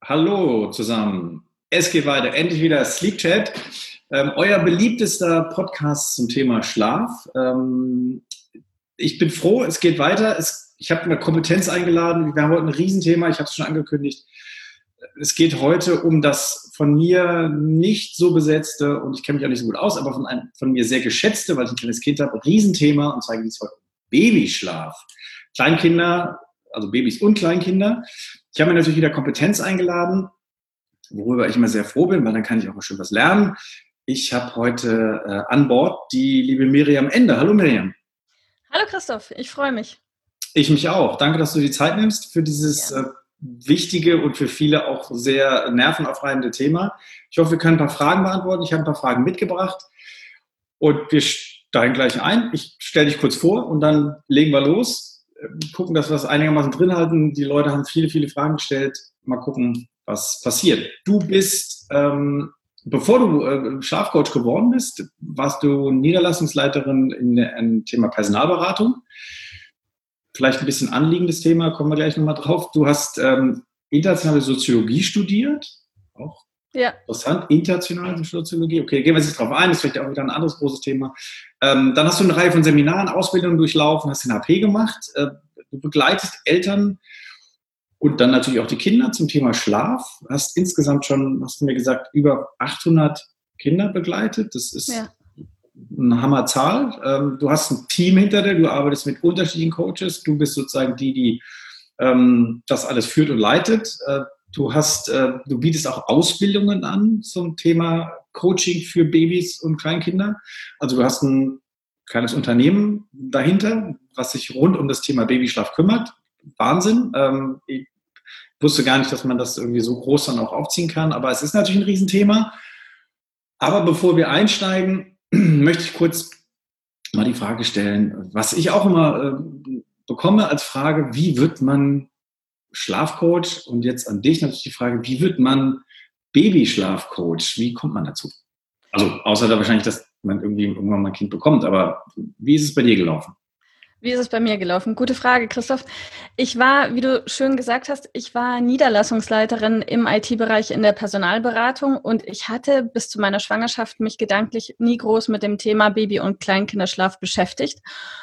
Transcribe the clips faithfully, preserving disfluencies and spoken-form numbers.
Hallo zusammen. Es geht weiter. Endlich wieder Sleep Chat. Ähm, euer beliebtester Podcast zum Thema Schlaf. Ähm, ich bin froh, es geht weiter. Es, ich habe eine Kompetenz eingeladen. Wir haben heute ein Riesenthema. Ich habe es schon angekündigt. Es geht heute um das von mir nicht so besetzte, und ich kenne mich auch nicht so gut aus, aber von, einem, von mir sehr geschätzte, weil ich ein kleines Kind habe, Riesenthema, und zwar geht es heute um Babyschlaf. Kleinkinder, also Babys und Kleinkinder. Ich habe mir natürlich wieder Kompetenz eingeladen, worüber ich immer sehr froh bin, weil dann kann ich auch mal schön was lernen. Ich habe heute äh, an Bord die liebe Miriam Ende. Hallo Miriam. Hallo Christoph, ich freue mich. Ich mich auch. Danke, dass du die Zeit nimmst für dieses Ja. äh, wichtige und für viele auch sehr nervenaufreibende Thema. Ich hoffe, wir können ein paar Fragen beantworten. Ich habe ein paar Fragen mitgebracht und wir steigen gleich ein. Ich stelle dich kurz vor und dann legen wir los. Gucken, dass wir es einigermaßen drin halten. Die Leute haben viele, viele Fragen gestellt. Mal gucken, was passiert. Du bist, ähm, bevor du äh, Schlafcoach geworden bist, warst du Niederlassungsleiterin in, in Thema Personalberatung. Vielleicht ein bisschen anliegendes Thema, kommen wir gleich nochmal drauf. Du hast ähm, internationale Soziologie studiert, auch Ja. interessant, internationale Soziologie. Okay, gehen wir jetzt drauf ein, das ist vielleicht auch wieder ein anderes großes Thema. Ähm, dann hast du eine Reihe von Seminaren, Ausbildungen durchlaufen, hast den H P gemacht. Äh, du begleitest Eltern und dann natürlich auch die Kinder zum Thema Schlaf. Hast insgesamt schon, hast du mir gesagt, über achthundert Kinder begleitet. Das ist Ja. eine Hammerzahl. Ähm, du hast ein Team hinter dir, du arbeitest mit unterschiedlichen Coaches. Du bist sozusagen die, die ähm, das alles führt und leitet. Äh, Du hast, äh, du bietest auch Ausbildungen an zum Thema Coaching für Babys und Kleinkinder. Also du hast ein kleines Unternehmen dahinter, was sich rund um das Thema Babyschlaf kümmert. Wahnsinn. Ähm, ich wusste gar nicht, dass man das irgendwie so groß dann auch aufziehen kann, aber es ist natürlich ein Riesenthema. Aber bevor wir einsteigen, möchte ich kurz mal die Frage stellen, was ich auch immer äh, bekomme als Frage: Wie wird man Schlafcoach? Und jetzt an dich natürlich die Frage, wie wird man Babyschlafcoach? Wie kommt man dazu? Also außer da wahrscheinlich, dass man irgendwie irgendwann mal ein Kind bekommt, aber wie ist es bei dir gelaufen? Wie ist es bei mir gelaufen? Gute Frage, Christoph. Ich war, wie du schön gesagt hast, ich war Niederlassungsleiterin im I T-Bereich in der Personalberatung und ich hatte bis zu meiner Schwangerschaft mich gedanklich nie groß mit dem Thema Baby- und Kleinkinderschlaf beschäftigt.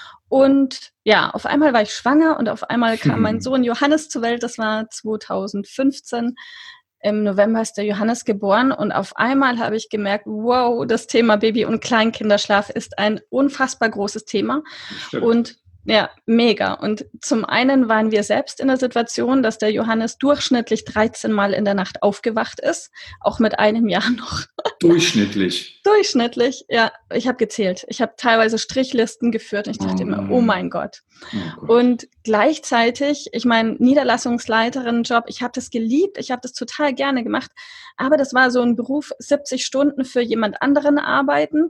Und ja, auf einmal war ich schwanger und auf einmal kam mein Sohn Johannes zur Welt. Das war zweitausendfünfzehn. Im November ist der Johannes geboren und auf einmal habe ich gemerkt, wow, das Thema Baby- und Kleinkinderschlaf ist ein unfassbar großes Thema. Und ja, mega. Und zum einen waren wir selbst in der Situation, dass der Johannes durchschnittlich dreizehn Mal in der Nacht aufgewacht ist, auch mit einem Jahr noch. Durchschnittlich? Durchschnittlich, ja. Ich habe gezählt. Ich habe teilweise Strichlisten geführt und ich dachte oh immer, oh mein Gott. Oh Gott. Und gleichzeitig, ich meine, Niederlassungsleiterin-Job, ich habe das geliebt, ich habe das total gerne gemacht, aber das war so ein Beruf, siebzig Stunden für jemand anderen arbeiten,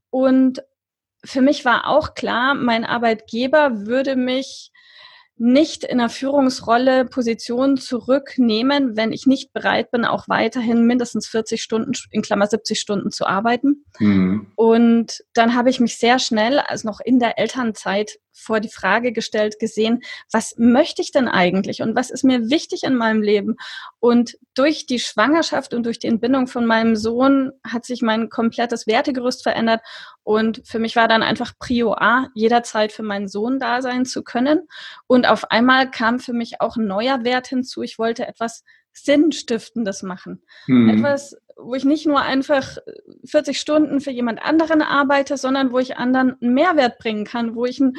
und für mich war auch klar, mein Arbeitgeber würde mich nicht in einer Führungsrolle, Position zurücknehmen, wenn ich nicht bereit bin, auch weiterhin mindestens vierzig Stunden, in Klammer siebzig Stunden zu arbeiten. Mhm. Und dann habe ich mich sehr schnell, also noch in der Elternzeit, vor die Frage gestellt gesehen, was möchte ich denn eigentlich und was ist mir wichtig in meinem Leben? Und durch die Schwangerschaft und durch die Entbindung von meinem Sohn hat sich mein komplettes Wertegerüst verändert und für mich war dann einfach Prio A, jederzeit für meinen Sohn da sein zu können. Und auf einmal kam für mich auch ein neuer Wert hinzu. Ich wollte etwas Sinnstiftendes machen. Mhm. Etwas, wo ich nicht nur einfach vierzig Stunden für jemand anderen arbeite, sondern wo ich anderen einen Mehrwert bringen kann, wo ich ein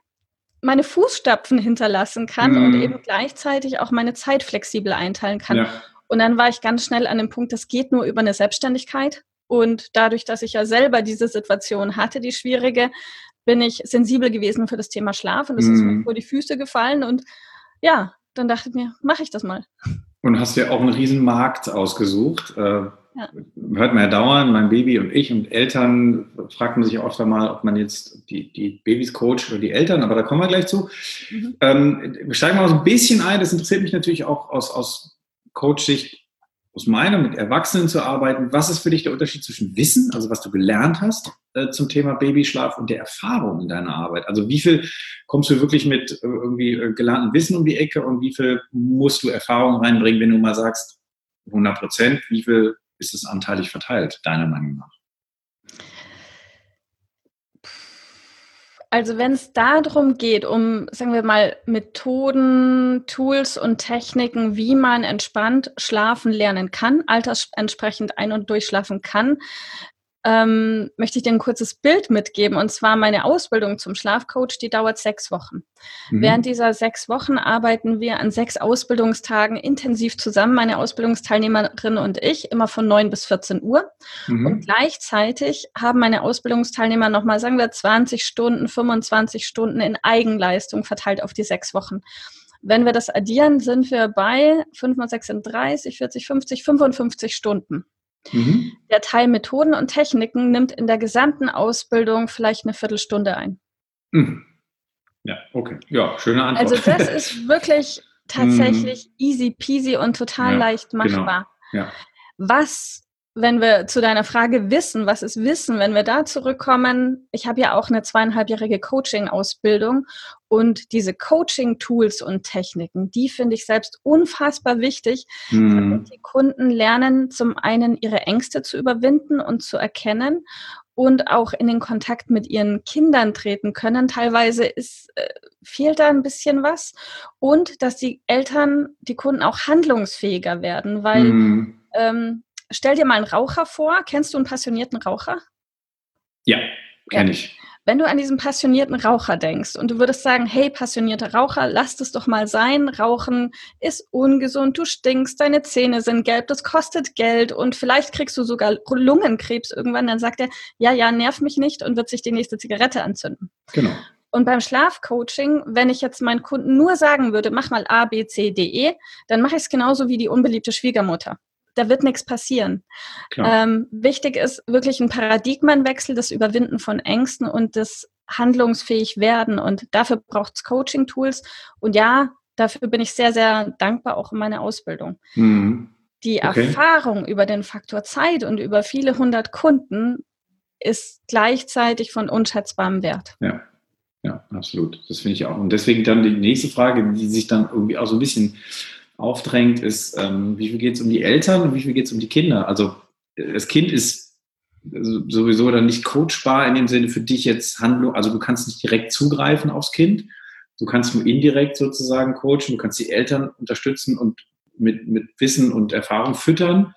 meine Fußstapfen hinterlassen kann mm. und eben gleichzeitig auch meine Zeit flexibel einteilen kann. Ja. Und dann war ich ganz schnell an dem Punkt, das geht nur über eine Selbstständigkeit. Und dadurch, dass ich ja selber diese Situation hatte, die schwierige, bin ich sensibel gewesen für das Thema Schlaf. Und das mm. ist mir vor die Füße gefallen. Und ja, dann dachte ich mir, mache ich das mal. Und hast dir auch einen riesen Markt ausgesucht. Ja. Hört man ja dauernd, mein Baby und ich und Eltern, fragt man sich oft einmal, ob man jetzt die, die Babys coacht oder die Eltern, aber da kommen wir gleich zu. Mhm. Ähm, wir steigen mal so ein bisschen ein, das interessiert mich natürlich auch aus, aus Coach-Sicht, aus meiner, mit Erwachsenen zu arbeiten. Was ist für dich der Unterschied zwischen Wissen, also was du gelernt hast äh, zum Thema Babyschlaf, und der Erfahrung in deiner Arbeit? Also wie viel kommst du wirklich mit äh, irgendwie äh, gelerntem Wissen um die Ecke und wie viel musst du Erfahrung reinbringen, wenn du mal sagst, hundert Prozent. Wie viel ist es anteilig verteilt, deiner Meinung nach? Also wenn es darum geht, um, sagen wir mal, Methoden, Tools und Techniken, wie man entspannt schlafen lernen kann, altersentsprechend ein- und durchschlafen kann, ähm, möchte ich dir ein kurzes Bild mitgeben. Und zwar meine Ausbildung zum Schlafcoach, die dauert sechs Wochen. Mhm. Während dieser sechs Wochen arbeiten wir an sechs Ausbildungstagen intensiv zusammen, meine Ausbildungsteilnehmerin und ich, immer von neun bis vierzehn Uhr. Mhm. Und gleichzeitig haben meine Ausbildungsteilnehmer nochmal, sagen wir, zwanzig Stunden, fünfundzwanzig Stunden in Eigenleistung verteilt auf die sechs Wochen. Wenn wir das addieren, sind wir bei fünf mal sechsunddreißig, vierzig, fünfzig, fünfundfünfzig Stunden. Mhm. Der Teil Methoden und Techniken nimmt in der gesamten Ausbildung vielleicht eine Viertelstunde ein. Mhm. Ja, okay. Ja, schöne Antwort. Also das ist wirklich tatsächlich mhm. easy peasy und total ja, leicht machbar. Genau. Ja. Was, wenn wir zu deiner Frage Wissen, was ist Wissen, wenn wir da zurückkommen, ich habe ja auch eine zweieinhalbjährige Coaching-Ausbildung und diese Coaching-Tools und Techniken, die finde ich selbst unfassbar wichtig, mhm. damit die Kunden lernen, zum einen ihre Ängste zu überwinden und zu erkennen und auch in den Kontakt mit ihren Kindern treten können. Teilweise ist, äh, fehlt da ein bisschen was und dass die Eltern, die Kunden auch handlungsfähiger werden, weil mhm. ähm, stell dir mal einen Raucher vor. Kennst du einen passionierten Raucher? Ja, kenne ich. Wenn du an diesen passionierten Raucher denkst und du würdest sagen, hey, passionierter Raucher, lass es doch mal sein. Rauchen ist ungesund, du stinkst, deine Zähne sind gelb, das kostet Geld und vielleicht kriegst du sogar Lungenkrebs irgendwann. Dann sagt er, ja, ja, nerv mich nicht und wird sich die nächste Zigarette anzünden. Genau. Und beim Schlafcoaching, wenn ich jetzt meinen Kunden nur sagen würde, mach mal A, B, C, D, E, dann mache ich es genauso wie die unbeliebte Schwiegermutter. Da wird nichts passieren. Ähm, wichtig ist wirklich ein Paradigmenwechsel, das Überwinden von Ängsten und das handlungsfähig werden. Und dafür braucht es Coaching-Tools. Und ja, dafür bin ich sehr, sehr dankbar auch in meiner Ausbildung. Mhm. Die okay. Erfahrung über den Faktor Zeit und über viele hundert Kunden ist gleichzeitig von unschätzbarem Wert. Ja, ja, absolut. Das finde ich auch. Und deswegen dann die nächste Frage, die sich dann irgendwie auch so ein bisschen aufdrängt, ist, ähm, wie viel geht es um die Eltern und wie viel geht es um die Kinder? Also das Kind ist sowieso dann nicht coachbar in dem Sinne für dich jetzt Handlung, also du kannst nicht direkt zugreifen aufs Kind, du kannst nur indirekt sozusagen coachen, du kannst die Eltern unterstützen und mit, mit Wissen und Erfahrung füttern,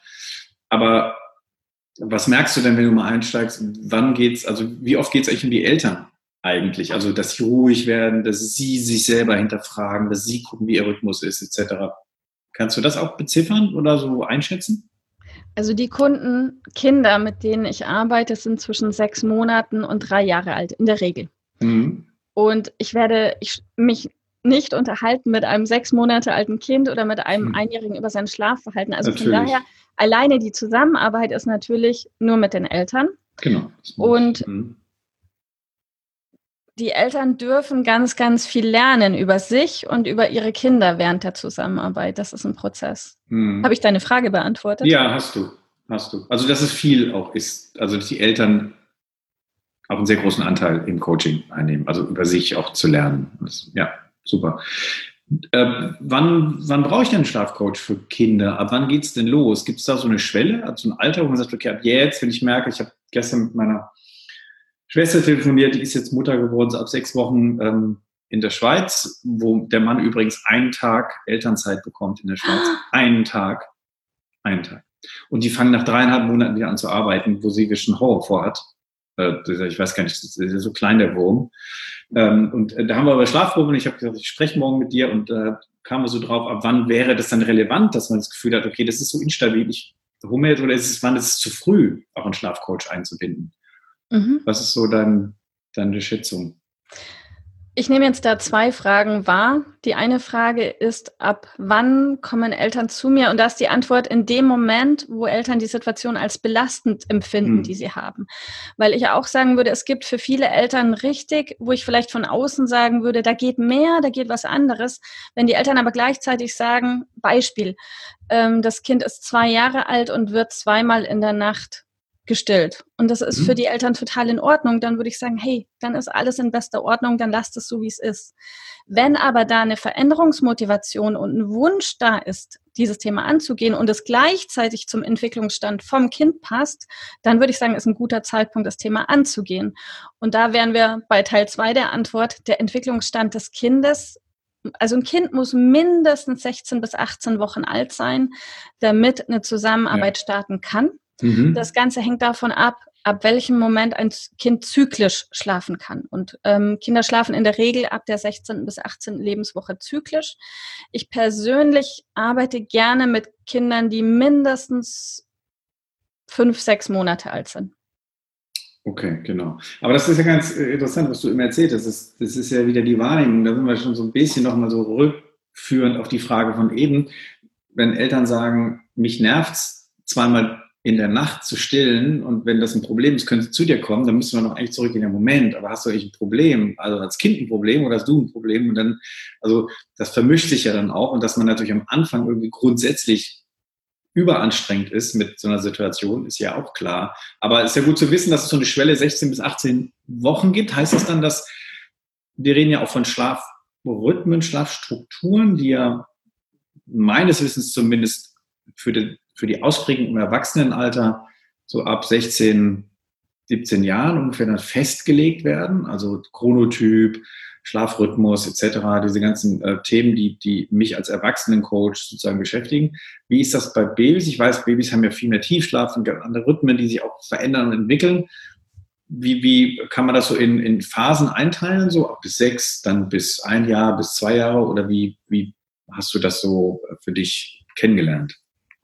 aber was merkst du denn, wenn du mal einsteigst, wann geht's, also wie oft geht es eigentlich um die Eltern eigentlich? Also dass sie ruhig werden, dass sie sich selber hinterfragen, dass sie gucken, wie ihr Rhythmus ist, et cetera. Kannst du das auch beziffern oder so einschätzen? Also die Kunden, Kinder, mit denen ich arbeite, sind zwischen sechs Monaten und drei Jahre alt, in der Regel. Mhm. Und ich werde ich, mich nicht unterhalten mit einem sechs Monate alten Kind oder mit einem mhm. Einjährigen über sein Schlafverhalten. Also natürlich. Von daher, alleine die Zusammenarbeit ist natürlich nur mit den Eltern. Genau. Und mhm. die Eltern dürfen ganz, ganz viel lernen über sich und über ihre Kinder während der Zusammenarbeit. Das ist ein Prozess. Hm. Habe ich deine Frage beantwortet? Ja, hast du. Hast du. Also, dass es viel auch ist. Also, dass die Eltern auch einen sehr großen Anteil im Coaching einnehmen. Also, über sich auch zu lernen. Das, ja, super. Äh, wann, wann brauche ich denn einen Schlafcoach für Kinder? Ab wann geht es denn los? Gibt es da so eine Schwelle, also ein Alter, wo man sagt, okay, ab jetzt, wenn ich merke, ich habe gestern mit meiner Schwester telefoniert, die ist jetzt Mutter geworden, so ab sechs Wochen ähm, in der Schweiz, wo der Mann übrigens einen Tag Elternzeit bekommt in der Schweiz. Einen Tag. Einen Tag. Und die fangen nach dreieinhalb Monaten wieder an zu arbeiten, wo sie schon Horror vorhat. Äh, ich weiß gar nicht, das ist so klein der Wurm. Ähm, und äh, da haben wir aber Schlafprobe und ich habe gesagt, ich spreche morgen mit dir und äh, kamen wir so drauf, ab wann wäre das dann relevant, dass man das Gefühl hat, okay, das ist so instabil, ich hole mir jetzt, oder ist es, wann ist es zu früh, auch einen Schlafcoach einzubinden? Mhm. Was ist so dein, deine Schätzung? Ich nehme jetzt da zwei Fragen wahr. Die eine Frage ist, ab wann kommen Eltern zu mir? Und da ist die Antwort in dem Moment, wo Eltern die Situation als belastend empfinden, hm. die sie haben. Weil ich auch sagen würde, es gibt für viele Eltern richtig, wo ich vielleicht von außen sagen würde, da geht mehr, da geht was anderes. Wenn die Eltern aber gleichzeitig sagen, Beispiel, ähm, das Kind ist zwei Jahre alt und wird zweimal in der Nacht gestillt. Und das ist Mhm. für die Eltern total in Ordnung. Dann würde ich sagen, hey, dann ist alles in bester Ordnung, dann lasst es so, wie es ist. Wenn aber da eine Veränderungsmotivation und ein Wunsch da ist, dieses Thema anzugehen und es gleichzeitig zum Entwicklungsstand vom Kind passt, dann würde ich sagen, ist ein guter Zeitpunkt, das Thema anzugehen. Und da wären wir bei Teil zwei der Antwort, der Entwicklungsstand des Kindes. Also ein Kind muss mindestens sechzehn bis achtzehn Wochen alt sein, damit eine Zusammenarbeit ja. starten kann. Mhm. Das Ganze hängt davon ab, ab welchem Moment ein Kind zyklisch schlafen kann. Und ähm, Kinder schlafen in der Regel ab der sechzehnten bis achtzehnten Lebenswoche zyklisch. Ich persönlich arbeite gerne mit Kindern, die mindestens fünf, sechs Monate alt sind. Okay, genau. Aber das ist ja ganz interessant, was du immer erzählt hast. Das, das ist ja wieder die Wahrnehmung. Da sind wir schon so ein bisschen nochmal so rückführend auf die Frage von eben. Wenn Eltern sagen, mich nervt's, zweimal in der Nacht zu stillen und wenn das ein Problem ist, können sie zu dir kommen, dann müssen wir noch eigentlich zurück in den Moment. Aber hast du eigentlich ein Problem? Also als Kind ein Problem oder hast du ein Problem? Und dann, also das vermischt sich ja dann auch und dass man natürlich am Anfang irgendwie grundsätzlich überanstrengend ist mit so einer Situation, ist ja auch klar. Aber es ist ja gut zu wissen, dass es so eine Schwelle sechzehn bis achtzehn Wochen gibt. Heißt das dann, dass wir reden ja auch von Schlafrhythmen, Schlafstrukturen, die ja meines Wissens zumindest für die, für die Ausprägung im Erwachsenenalter so ab sechzehn, siebzehn Jahren ungefähr dann festgelegt werden. Also Chronotyp, Schlafrhythmus et cetera, diese ganzen äh, Themen, die, die mich als Erwachsenencoach sozusagen beschäftigen. Wie ist das bei Babys? Ich weiß, Babys haben ja viel mehr Tiefschlaf und andere Rhythmen, die sich auch verändern und entwickeln. Wie, wie kann man das so in, in Phasen einteilen, so ab bis sechs, dann bis ein Jahr, bis zwei Jahre? Oder wie, wie hast du das so für dich kennengelernt?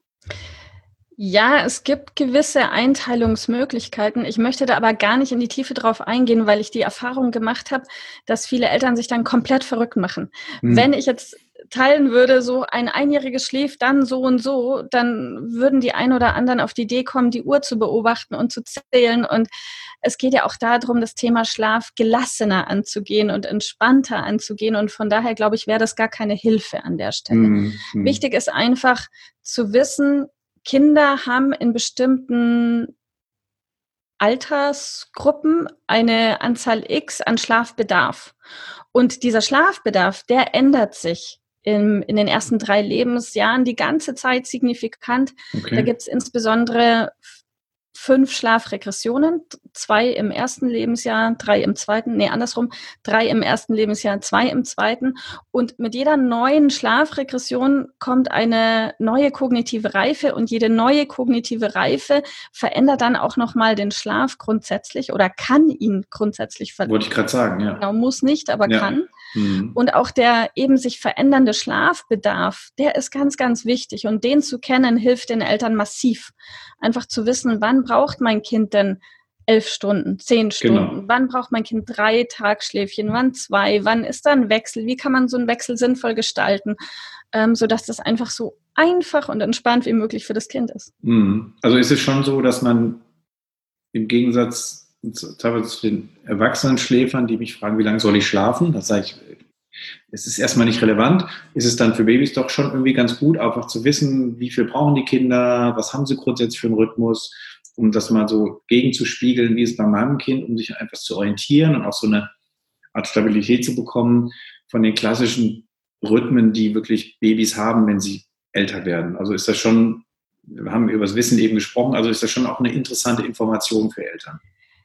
Ja, es gibt gewisse Einteilungsmöglichkeiten. Ich möchte da aber gar nicht in die Tiefe drauf eingehen, weil ich die Erfahrung gemacht habe, dass viele Eltern sich dann komplett verrückt machen. Hm. Wenn ich jetzt teilen würde, so ein Einjähriges schläft dann so und so, dann würden die ein oder anderen auf die Idee kommen, die Uhr zu beobachten und zu zählen. Und es geht ja auch darum, das Thema Schlaf gelassener anzugehen und entspannter anzugehen. Und von daher, glaube ich, wäre das gar keine Hilfe an der Stelle. Hm. Hm. Wichtig ist einfach zu wissen, Kinder haben in bestimmten Altersgruppen eine Anzahl X an Schlafbedarf. Und dieser Schlafbedarf, der ändert sich in, in den ersten drei Lebensjahren die ganze Zeit signifikant. Okay. Da gibt es insbesondere fünf Schlafregressionen, zwei im ersten Lebensjahr, drei im zweiten, nee, andersrum, drei im ersten Lebensjahr, zwei im zweiten. Und mit jeder neuen Schlafregression kommt eine neue kognitive Reife und jede neue kognitive Reife verändert dann auch nochmal den Schlaf grundsätzlich oder kann ihn grundsätzlich verändern. Wollte ich gerade sagen, ja. Genau, muss nicht, aber ja. kann. Mhm. Und auch der eben sich verändernde Schlafbedarf, der ist ganz, ganz wichtig. Und den zu kennen, hilft den Eltern massiv. Einfach zu wissen, wann braucht mein Kind denn elf Stunden, zehn Stunden? Genau. Wann braucht mein Kind drei Tagschläfchen? Wann zwei? Wann ist da ein Wechsel? Wie kann man so einen Wechsel sinnvoll gestalten, ähm, sodass das einfach so einfach und entspannt wie möglich für das Kind ist? Mhm. Also ist es schon so, dass man im Gegensatz teilweise zu den Erwachsenen-Schläfern, die mich fragen, wie lange soll ich schlafen? Das sage ich, es ist erstmal nicht relevant. Ist es dann für Babys doch schon irgendwie ganz gut, einfach zu wissen, wie viel brauchen die Kinder, was haben sie grundsätzlich für einen Rhythmus, um das mal so gegenzuspiegeln, wie ist es bei meinem Kind, um sich einfach zu orientieren und auch so eine Art Stabilität zu bekommen von den klassischen Rhythmen, die wirklich Babys haben, wenn sie älter werden. Also ist das schon, wir haben über das Wissen eben gesprochen, also ist das schon auch eine interessante Information für Eltern.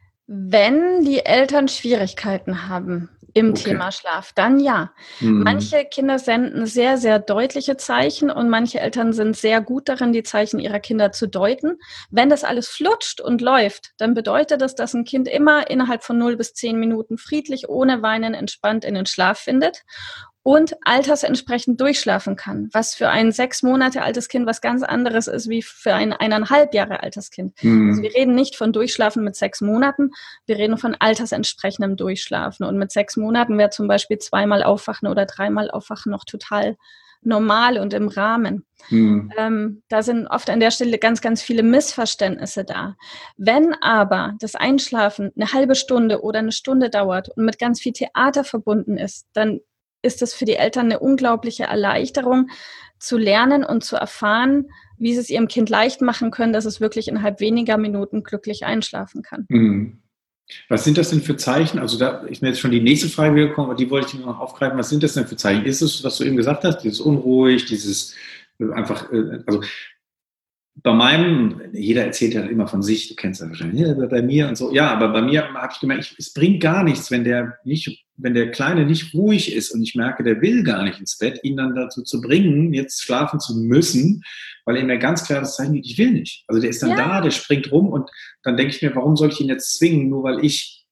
Wenn die Eltern Schwierigkeiten haben im okay. Thema Schlaf, dann ja. Mhm. Manche Kinder senden sehr, sehr deutliche Zeichen und manche Eltern sind sehr gut darin, die Zeichen ihrer Kinder zu deuten. Wenn das alles flutscht und läuft, dann bedeutet das, dass ein Kind immer innerhalb von null bis zehn Minuten friedlich, ohne Weinen, entspannt in den Schlaf findet und altersentsprechend durchschlafen kann, was für ein sechs Monate altes Kind was ganz anderes ist wie für ein eineinhalb Jahre altes Kind. Mhm. Also wir reden nicht von Durchschlafen mit sechs Monaten, wir reden von altersentsprechendem Durchschlafen. Und mit sechs Monaten wäre zum Beispiel zweimal Aufwachen oder dreimal Aufwachen noch total normal und im Rahmen. Mhm. Ähm, da sind oft an der Stelle ganz, ganz viele Missverständnisse da. Wenn aber das Einschlafen eine halbe Stunde oder eine Stunde dauert und mit ganz viel Theater verbunden ist, dann ist es für die Eltern eine unglaubliche Erleichterung, zu lernen und zu erfahren, wie sie es ihrem Kind leicht machen können, dass es wirklich innerhalb weniger Minuten glücklich einschlafen kann. Mhm. Was sind das denn für Zeichen? Also da ist mir jetzt schon die nächste Frage gekommen, aber die wollte ich noch aufgreifen. Was sind das denn für Zeichen? Ist es, was du eben gesagt hast, dieses unruhig, dieses einfach, also bei meinem, jeder erzählt ja immer von sich, du kennst das wahrscheinlich, ja, bei mir und so. Ja, aber bei mir habe ich gemerkt, ich, es bringt gar nichts, wenn der nicht, wenn der Kleine nicht ruhig ist und ich merke, der will gar nicht ins Bett, ihn dann dazu zu bringen, jetzt schlafen zu müssen, weil ihm ja ganz klar das Zeichen gibt, ich will nicht. Also der ist dann ja da, der springt rum und dann denke ich mir, warum soll ich ihn jetzt zwingen, nur weil ich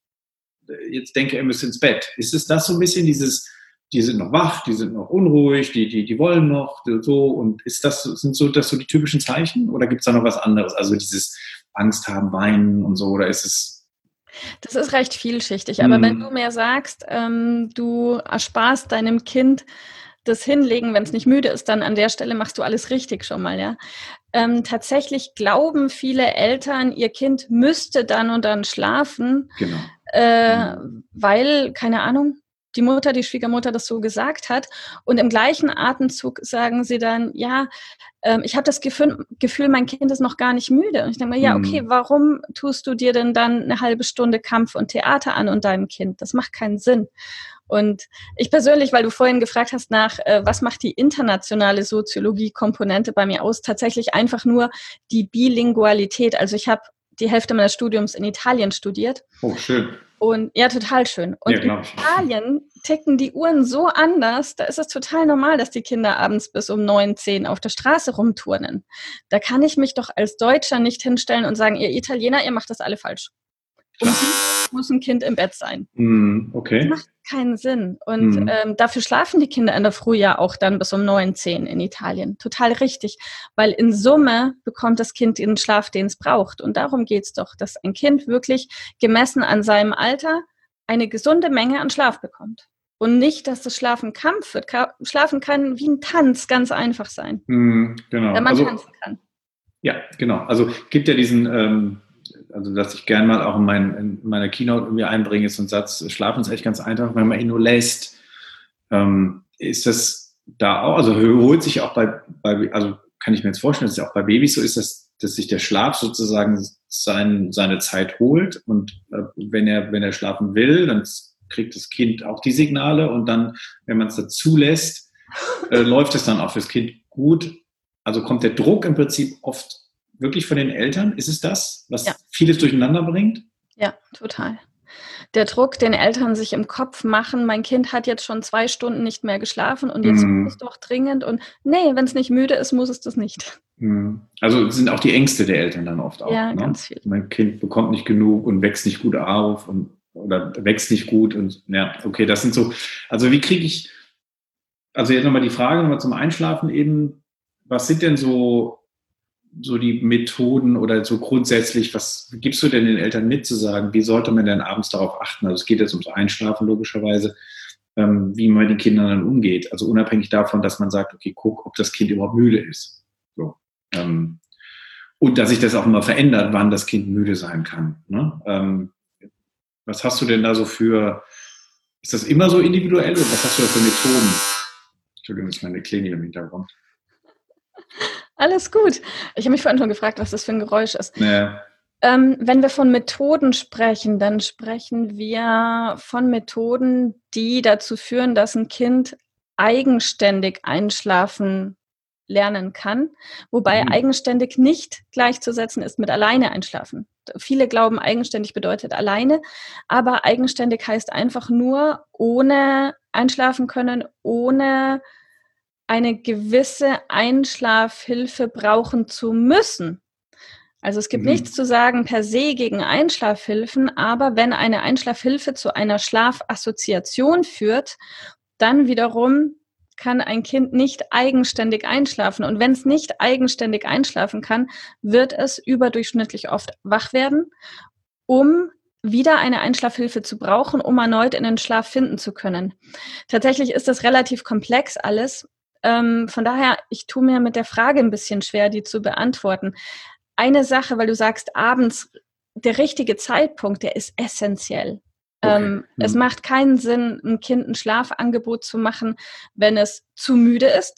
jetzt denke, er müsste ins Bett. Ist es das so ein bisschen dieses, die sind noch wach, die sind noch unruhig, die, die, die wollen noch so, und ist das, sind so, das so die typischen Zeichen oder gibt es da noch was anderes? Also dieses Angst haben, weinen und so, oder ist es? Das ist recht vielschichtig, aber hm. wenn du mir sagst, ähm, du ersparst deinem Kind das Hinlegen, wenn es nicht müde ist, dann an der Stelle machst du alles richtig schon mal, ja. Ähm, tatsächlich glauben viele Eltern, ihr Kind müsste dann und dann schlafen, genau. äh, mhm. weil, keine Ahnung, die Mutter, die Schwiegermutter das so gesagt hat. Und im gleichen Atemzug sagen sie dann, ja, ähm, ich habe das Gefühl, Gefühl, mein Kind ist noch gar nicht müde. Und ich denke mir, ja, okay, warum tust du dir denn dann eine halbe Stunde Kampf und Theater an und deinem Kind? Das macht keinen Sinn. Und ich persönlich, weil du vorhin gefragt hast nach, äh, was macht die internationale Soziologie-Komponente bei mir aus, tatsächlich einfach nur die Bilingualität. Also ich habe die Hälfte meines Studiums in Italien studiert. Oh, schön. Und ja, total schön. Und ja, in Italien ticken die Uhren so anders, da ist es total normal, dass die Kinder abends bis um neun, zehn auf der Straße rumturnen. Da kann ich mich doch als Deutscher nicht hinstellen und sagen, ihr Italiener, ihr macht das alle falsch. Um sieben muss ein Kind im Bett sein. Mm, okay. Das macht keinen Sinn. Und mm. ähm, dafür schlafen die Kinder in der Früh ja auch dann bis um neun, zehn in Italien. Total richtig. Weil in Summe bekommt das Kind den Schlaf, den es braucht. Und darum geht's doch, dass ein Kind wirklich gemessen an seinem Alter eine gesunde Menge an Schlaf bekommt. Und nicht, dass das Schlafen Kampf wird. Schlafen kann wie ein Tanz ganz einfach sein. Mm, genau. Wenn man also, tanzen kann. Ja, genau. Also gibt ja diesen... Ähm also dass ich gerne mal auch in, mein, in meiner Keynote irgendwie einbringe, ist so ein Satz, Schlafen ist echt ganz einfach, wenn man ihn nur lässt. Ähm, ist das da auch, also holt sich auch bei, bei, also kann ich mir jetzt vorstellen, dass es auch bei Babys so ist, dass, dass sich der Schlaf sozusagen sein, seine Zeit holt, und äh, wenn er, wenn er schlafen will, dann kriegt das Kind auch die Signale, und dann, wenn man es dazu lässt, äh, läuft es dann auch fürs Kind gut. Also kommt der Druck im Prinzip oft wirklich von den Eltern? Ist es das, was ja. vieles durcheinander bringt? Ja, total. Der Druck, den Eltern sich im Kopf machen, mein Kind hat jetzt schon zwei Stunden nicht mehr geschlafen und jetzt mm. muss es doch dringend, und nee, wenn es nicht müde ist, muss es das nicht. Mm. Also sind auch die Ängste der Eltern dann oft auch. Ja, ne? ganz viel. Mein Kind bekommt nicht genug und wächst nicht gut auf und, oder wächst nicht gut, und ja, okay, das sind so, also wie kriege ich, also jetzt nochmal die Frage nochmal zum Einschlafen eben, was sind denn so so die Methoden oder so grundsätzlich, was gibst du denn den Eltern mit zu sagen, wie sollte man denn abends darauf achten? Also es geht jetzt ums Einschlafen logischerweise, ähm, wie man mit den Kindern dann umgeht. Also unabhängig davon, dass man sagt, okay, guck, ob das Kind überhaupt müde ist. So. Ähm, und dass sich das auch immer verändert, wann das Kind müde sein kann. Ne? Ähm, was hast du denn da so für, ist das immer so individuell oder was hast du da für Methoden? Entschuldigung, das ist meine Klinik im Hintergrund. Alles gut. Ich habe mich vorhin schon gefragt, was das für ein Geräusch ist. Ja. Ähm, wenn wir von Methoden sprechen, dann sprechen wir von Methoden, die dazu führen, dass ein Kind eigenständig einschlafen lernen kann, wobei mhm. eigenständig nicht gleichzusetzen ist mit alleine einschlafen. Viele glauben, eigenständig bedeutet alleine, aber eigenständig heißt einfach nur ohne einschlafen können, ohne eine gewisse Einschlafhilfe brauchen zu müssen. Also es gibt mhm. nichts zu sagen per se gegen Einschlafhilfen, aber wenn eine Einschlafhilfe zu einer Schlafassoziation führt, dann wiederum kann ein Kind nicht eigenständig einschlafen. Und wenn es nicht eigenständig einschlafen kann, wird es überdurchschnittlich oft wach werden, um wieder eine Einschlafhilfe zu brauchen, um erneut in den Schlaf finden zu können. Tatsächlich ist das relativ komplex alles. Ähm, von daher, ich tue mir mit der Frage ein bisschen schwer, die zu beantworten. Eine Sache, weil du sagst, abends der richtige Zeitpunkt, der ist essentiell. Okay. Ähm, mhm. Es macht keinen Sinn, einem Kind ein Schlafangebot zu machen, wenn es zu müde ist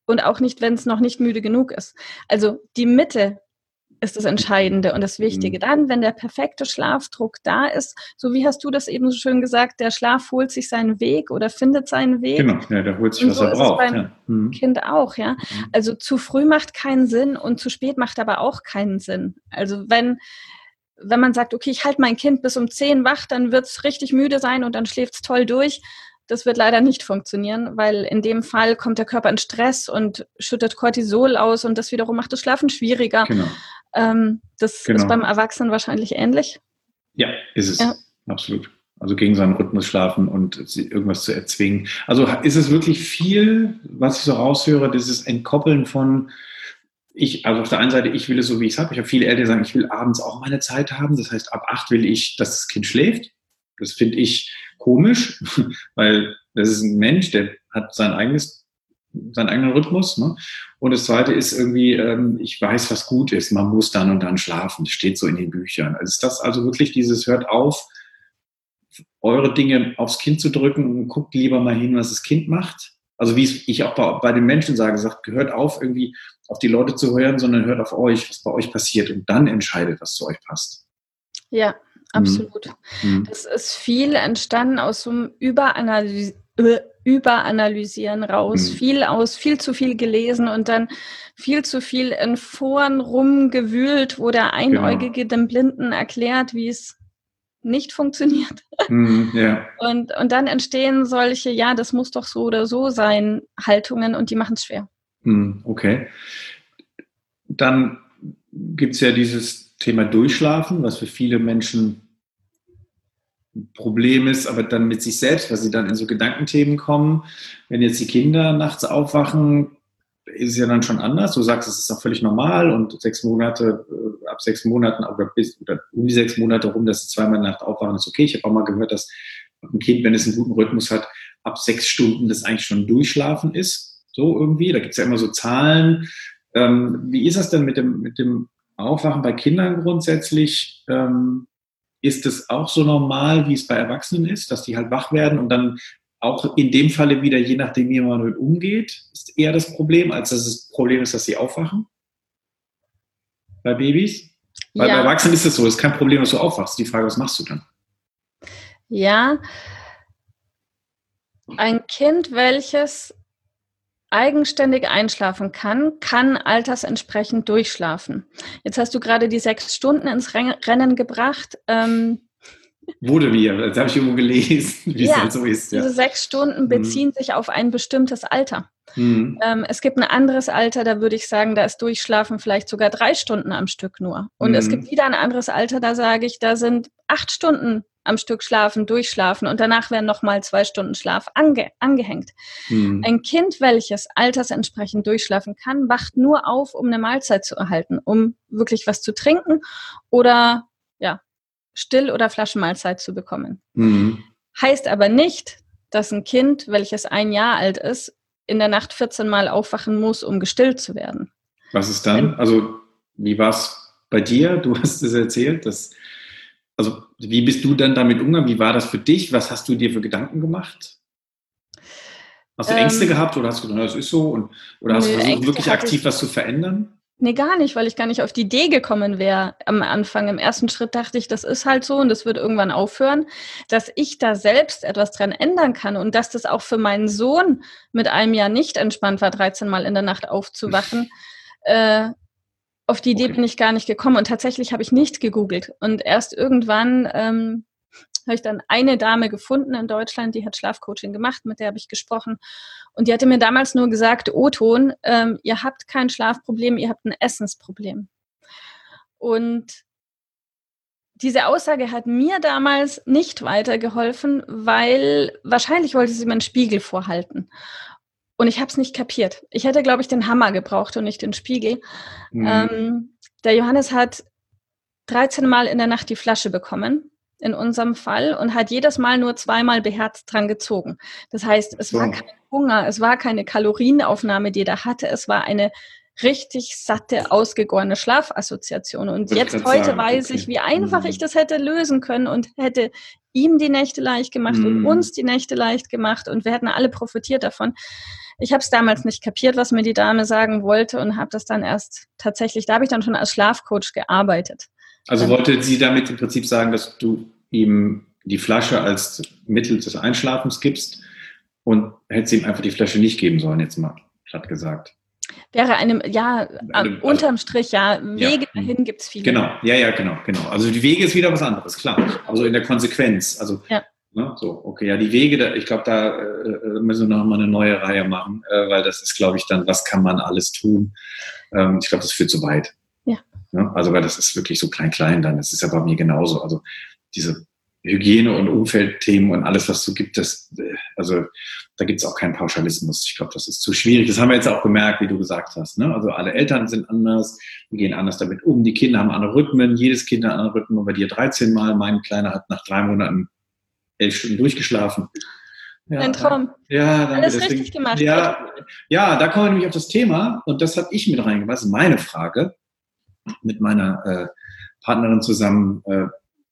und auch nicht, wenn es noch nicht müde genug ist. Also die Mitte ist das Entscheidende und das Wichtige. Dann, wenn der perfekte Schlafdruck da ist, so wie hast du das eben so schön gesagt, der Schlaf holt sich seinen Weg oder findet seinen Weg. Genau, ja, der holt sich, und was so er ist braucht. Es beim ja. mhm. Kind auch, ja. Also zu früh macht keinen Sinn und zu spät macht aber auch keinen Sinn. Also wenn, wenn man sagt, okay, ich halte mein Kind bis um zehn wach, dann wird es richtig müde sein und dann schläft es toll durch. Das wird leider nicht funktionieren, weil in dem Fall kommt der Körper in Stress und schüttet Cortisol aus und das wiederum macht das Schlafen schwieriger. Genau. Ähm, das genau. ist beim Erwachsenen wahrscheinlich ähnlich. Ja, ist es. Ja. Absolut. Also gegen seinen Rhythmus schlafen und irgendwas zu erzwingen. Also ist es wirklich viel, was ich so raushöre, dieses Entkoppeln von ich, also auf der einen Seite, ich will es so, wie ich es habe. Ich habe viele Eltern, die sagen, ich will abends auch meine Zeit haben. Das heißt, ab acht will ich, dass das Kind schläft. Das finde ich komisch, weil das ist ein Mensch, der hat sein eigenes, seinen eigenen Rhythmus. Ne? Und das Zweite ist irgendwie, ähm, ich weiß, was gut ist. Man muss dann und dann schlafen. Das steht so in den Büchern. Also ist das also wirklich dieses, hört auf, eure Dinge aufs Kind zu drücken und guckt lieber mal hin, was das Kind macht. Also wie ich auch bei, bei den Menschen sage, sagt, hört auf, irgendwie auf die Leute zu hören, sondern hört auf euch, was bei euch passiert und dann entscheidet, was zu euch passt. Ja, absolut. Mhm. Das ist viel entstanden aus so einem Überanalyse, Überanalysieren raus, mhm. viel aus, viel zu viel gelesen und dann viel zu viel in Foren rumgewühlt, wo der Einäugige genau. dem Blinden erklärt, wie es nicht funktioniert. Mm, yeah. Und, und dann entstehen solche, ja, das muss doch so oder so sein, Haltungen und die machen es schwer. Mm, okay. Dann gibt es ja dieses Thema Durchschlafen, was für viele Menschen ein Problem ist, aber dann mit sich selbst, weil sie dann in so Gedankenthemen kommen. Wenn jetzt die Kinder nachts aufwachen, ist es ja dann schon anders. Du sagst, es ist auch völlig normal und sechs Monate, äh, ab sechs Monaten oder, bis, oder um die sechs Monate rum, dass sie zweimal in der Nacht aufwachen, ist okay. Ich habe auch mal gehört, dass ein Kind, wenn es einen guten Rhythmus hat, ab sechs Stunden das eigentlich schon durchschlafen ist. So irgendwie. Da gibt es ja immer so Zahlen. Ähm, wie ist das denn mit dem, mit dem Aufwachen bei Kindern grundsätzlich? Ähm, ist es auch so normal, wie es bei Erwachsenen ist, dass die halt wach werden und dann auch in dem Falle wieder, je nachdem, wie man damit umgeht, ist eher das Problem, als dass das Problem ist, dass sie aufwachen? Bei Babys? Weil ja. Bei Erwachsenen ist es so, es ist kein Problem, dass du aufwachst. Die Frage, was machst du dann? Ja, ein Kind, welches eigenständig einschlafen kann, kann altersentsprechend durchschlafen. Jetzt hast du gerade die sechs Stunden ins Rennen gebracht. Ähm, Wurde mir, das habe ich irgendwo gelesen, wie ja, es halt so ist. Ja. Diese sechs Stunden beziehen mhm. sich auf ein bestimmtes Alter. Mhm. Ähm, es gibt ein anderes Alter, da würde ich sagen, da ist Durchschlafen vielleicht sogar drei Stunden am Stück nur. Und mhm. es gibt wieder ein anderes Alter, da sage ich, da sind acht Stunden am Stück schlafen, durchschlafen und danach werden nochmal zwei Stunden Schlaf ange- angehängt. Mhm. Ein Kind, welches altersentsprechend durchschlafen kann, wacht nur auf, um eine Mahlzeit zu erhalten, um wirklich was zu trinken oder ja, Still- oder Flaschenmahlzeit zu bekommen. Mhm. Heißt aber nicht, dass ein Kind, welches ein Jahr alt ist, in der Nacht vierzehn Mal aufwachen muss, um gestillt zu werden. Was ist dann? Also wie war es bei dir? Du hast es erzählt, dass, also wie bist du dann damit umgegangen? Wie war das für dich? Was hast du dir für Gedanken gemacht? Hast du ähm, Ängste gehabt oder hast du gedacht, das ist so? Und, oder hast nee, du versucht, Ängste wirklich aktiv was zu verändern? Nee, gar nicht, weil ich gar nicht auf die Idee gekommen wäre am Anfang. Im ersten Schritt dachte ich, das ist halt so und das wird irgendwann aufhören, dass ich da selbst etwas dran ändern kann und dass das auch für meinen Sohn mit einem Jahr nicht entspannt war, dreizehn Mal in der Nacht aufzuwachen. äh, auf die Idee okay. bin ich gar nicht gekommen und tatsächlich habe ich nicht gegoogelt. Und erst irgendwann ähm, habe ich dann eine Dame gefunden in Deutschland, die hat Schlafcoaching gemacht, mit der habe ich gesprochen. Und die hatte mir damals nur gesagt, O-Ton, ähm, ihr habt kein Schlafproblem, ihr habt ein Essensproblem. Und diese Aussage hat mir damals nicht weitergeholfen, weil wahrscheinlich wollte sie mir einen Spiegel vorhalten. Und ich habe es nicht kapiert. Ich hätte, glaube ich, den Hammer gebraucht und nicht den Spiegel. Mhm. Ähm, der Johannes hat dreizehn Mal in der Nacht die Flasche bekommen, in unserem Fall, und hat jedes Mal nur zweimal beherzt dran gezogen. Das heißt, es so. war kein Hunger, es war keine Kalorienaufnahme, die er hatte, es war eine richtig satte, ausgegorene Schlafassoziation. Und jetzt heute sagen, weiß okay. ich, wie einfach mhm. ich das hätte lösen können und hätte ihm die Nächte leicht gemacht Mhm. und uns die Nächte leicht gemacht und wir hätten alle profitiert davon. Ich habe es damals nicht kapiert, was mir die Dame sagen wollte und habe das dann erst tatsächlich, da habe ich dann schon als Schlafcoach gearbeitet. Also Dann, wollte sie damit im Prinzip sagen, dass du ihm die Flasche als Mittel des Einschlafens gibst und hätte sie ihm einfach die Flasche nicht geben sollen, jetzt mal platt gesagt. Wäre einem, ja, Also, unterm Strich, ja, Wege ja. dahin gibt es viele. Genau, ja, ja, genau, genau. Also die Wege ist wieder was anderes, klar. Also in der Konsequenz. Also, ja. ne, so, okay, ja, die Wege, da, ich glaube, da äh, müssen wir noch mal eine neue Reihe machen, äh, weil das ist, glaube ich, dann, was kann man alles tun? Ähm, ich glaube, das führt zu weit. Ja. Ne? Also, weil das ist wirklich so klein-klein dann. Das ist ja bei mir genauso. Also diese Hygiene- und Umfeldthemen und alles, was so gibt, das, also da gibt es auch keinen Pauschalismus. Ich glaube, das ist zu schwierig. Das haben wir jetzt auch gemerkt, wie du gesagt hast. Ne? Also alle Eltern sind anders, wir gehen anders damit um. Die Kinder haben andere Rhythmen, jedes Kind hat einen anderen Rhythmen. Bei dir dreizehn Mal, mein Kleiner hat nach drei Monaten elf Stunden durchgeschlafen. Ja, ein Traum. Ja, danke. Alles Deswegen, richtig gemacht. Ja, ja, da kommen wir nämlich auf das Thema und das habe ich mit reingebracht. Das ist meine Frage mit meiner äh, Partnerin zusammen. Äh,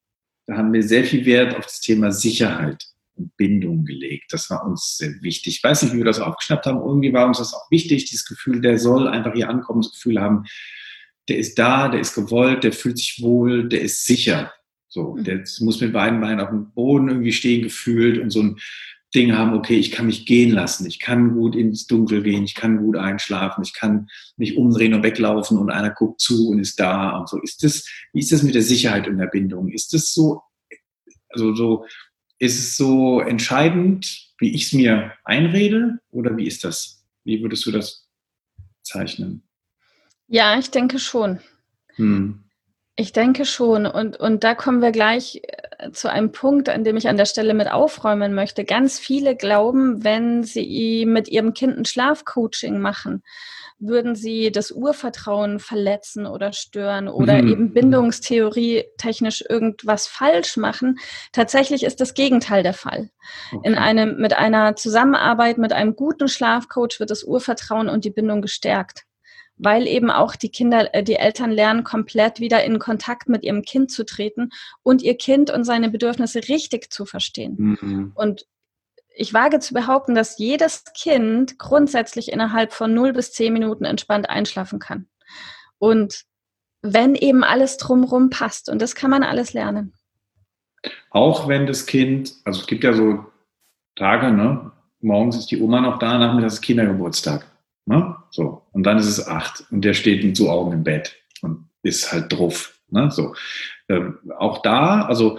Da haben wir sehr viel Wert auf das Thema Sicherheit und Bindung gelegt. Das war uns sehr wichtig. Ich weiß nicht, wie wir das aufgeschnappt haben. Irgendwie war uns das auch wichtig, dieses Gefühl, der soll einfach hier ankommen, das Gefühl haben, der ist da, der ist gewollt, der fühlt sich wohl, der ist sicher. So, der muss mit beiden Beinen auf dem Boden irgendwie stehen gefühlt und so ein Ding haben, okay, ich kann mich gehen lassen, ich kann gut ins Dunkel gehen, ich kann gut einschlafen, ich kann mich umdrehen und weglaufen und einer guckt zu und ist da und so. Ist das, wie ist das mit der Sicherheit in der Bindung? Ist das so, also so, ist es so entscheidend, wie ich es mir einrede oder wie ist das? Wie würdest du das zeichnen? Ja, ich denke schon. Hm. Ich denke schon. Und, und da kommen wir gleich zu einem Punkt, an dem ich an der Stelle mit aufräumen möchte. Ganz viele glauben, wenn sie mit ihrem Kind ein Schlafcoaching machen, würden sie das Urvertrauen verletzen oder stören oder Mhm. eben Bindungstheorie technisch irgendwas falsch machen. Tatsächlich ist das Gegenteil der Fall. Okay. In einem, mit einer Zusammenarbeit mit einem guten Schlafcoach wird das Urvertrauen und die Bindung gestärkt. Weil eben auch die Kinder, die Eltern lernen, komplett wieder in Kontakt mit ihrem Kind zu treten und ihr Kind und seine Bedürfnisse richtig zu verstehen. Mhm. Und ich wage zu behaupten, dass jedes Kind grundsätzlich innerhalb von null bis zehn Minuten entspannt einschlafen kann. Und wenn eben alles drumherum passt, und das kann man alles lernen. Auch wenn das Kind, also es gibt ja so Tage, ne? Morgens ist die Oma noch da, nachmittags ist Kindergeburtstag. Ne? So. Und dann ist es acht und der steht mit so Augen im Bett und ist halt drauf. Ne? So. Ähm, auch da, also,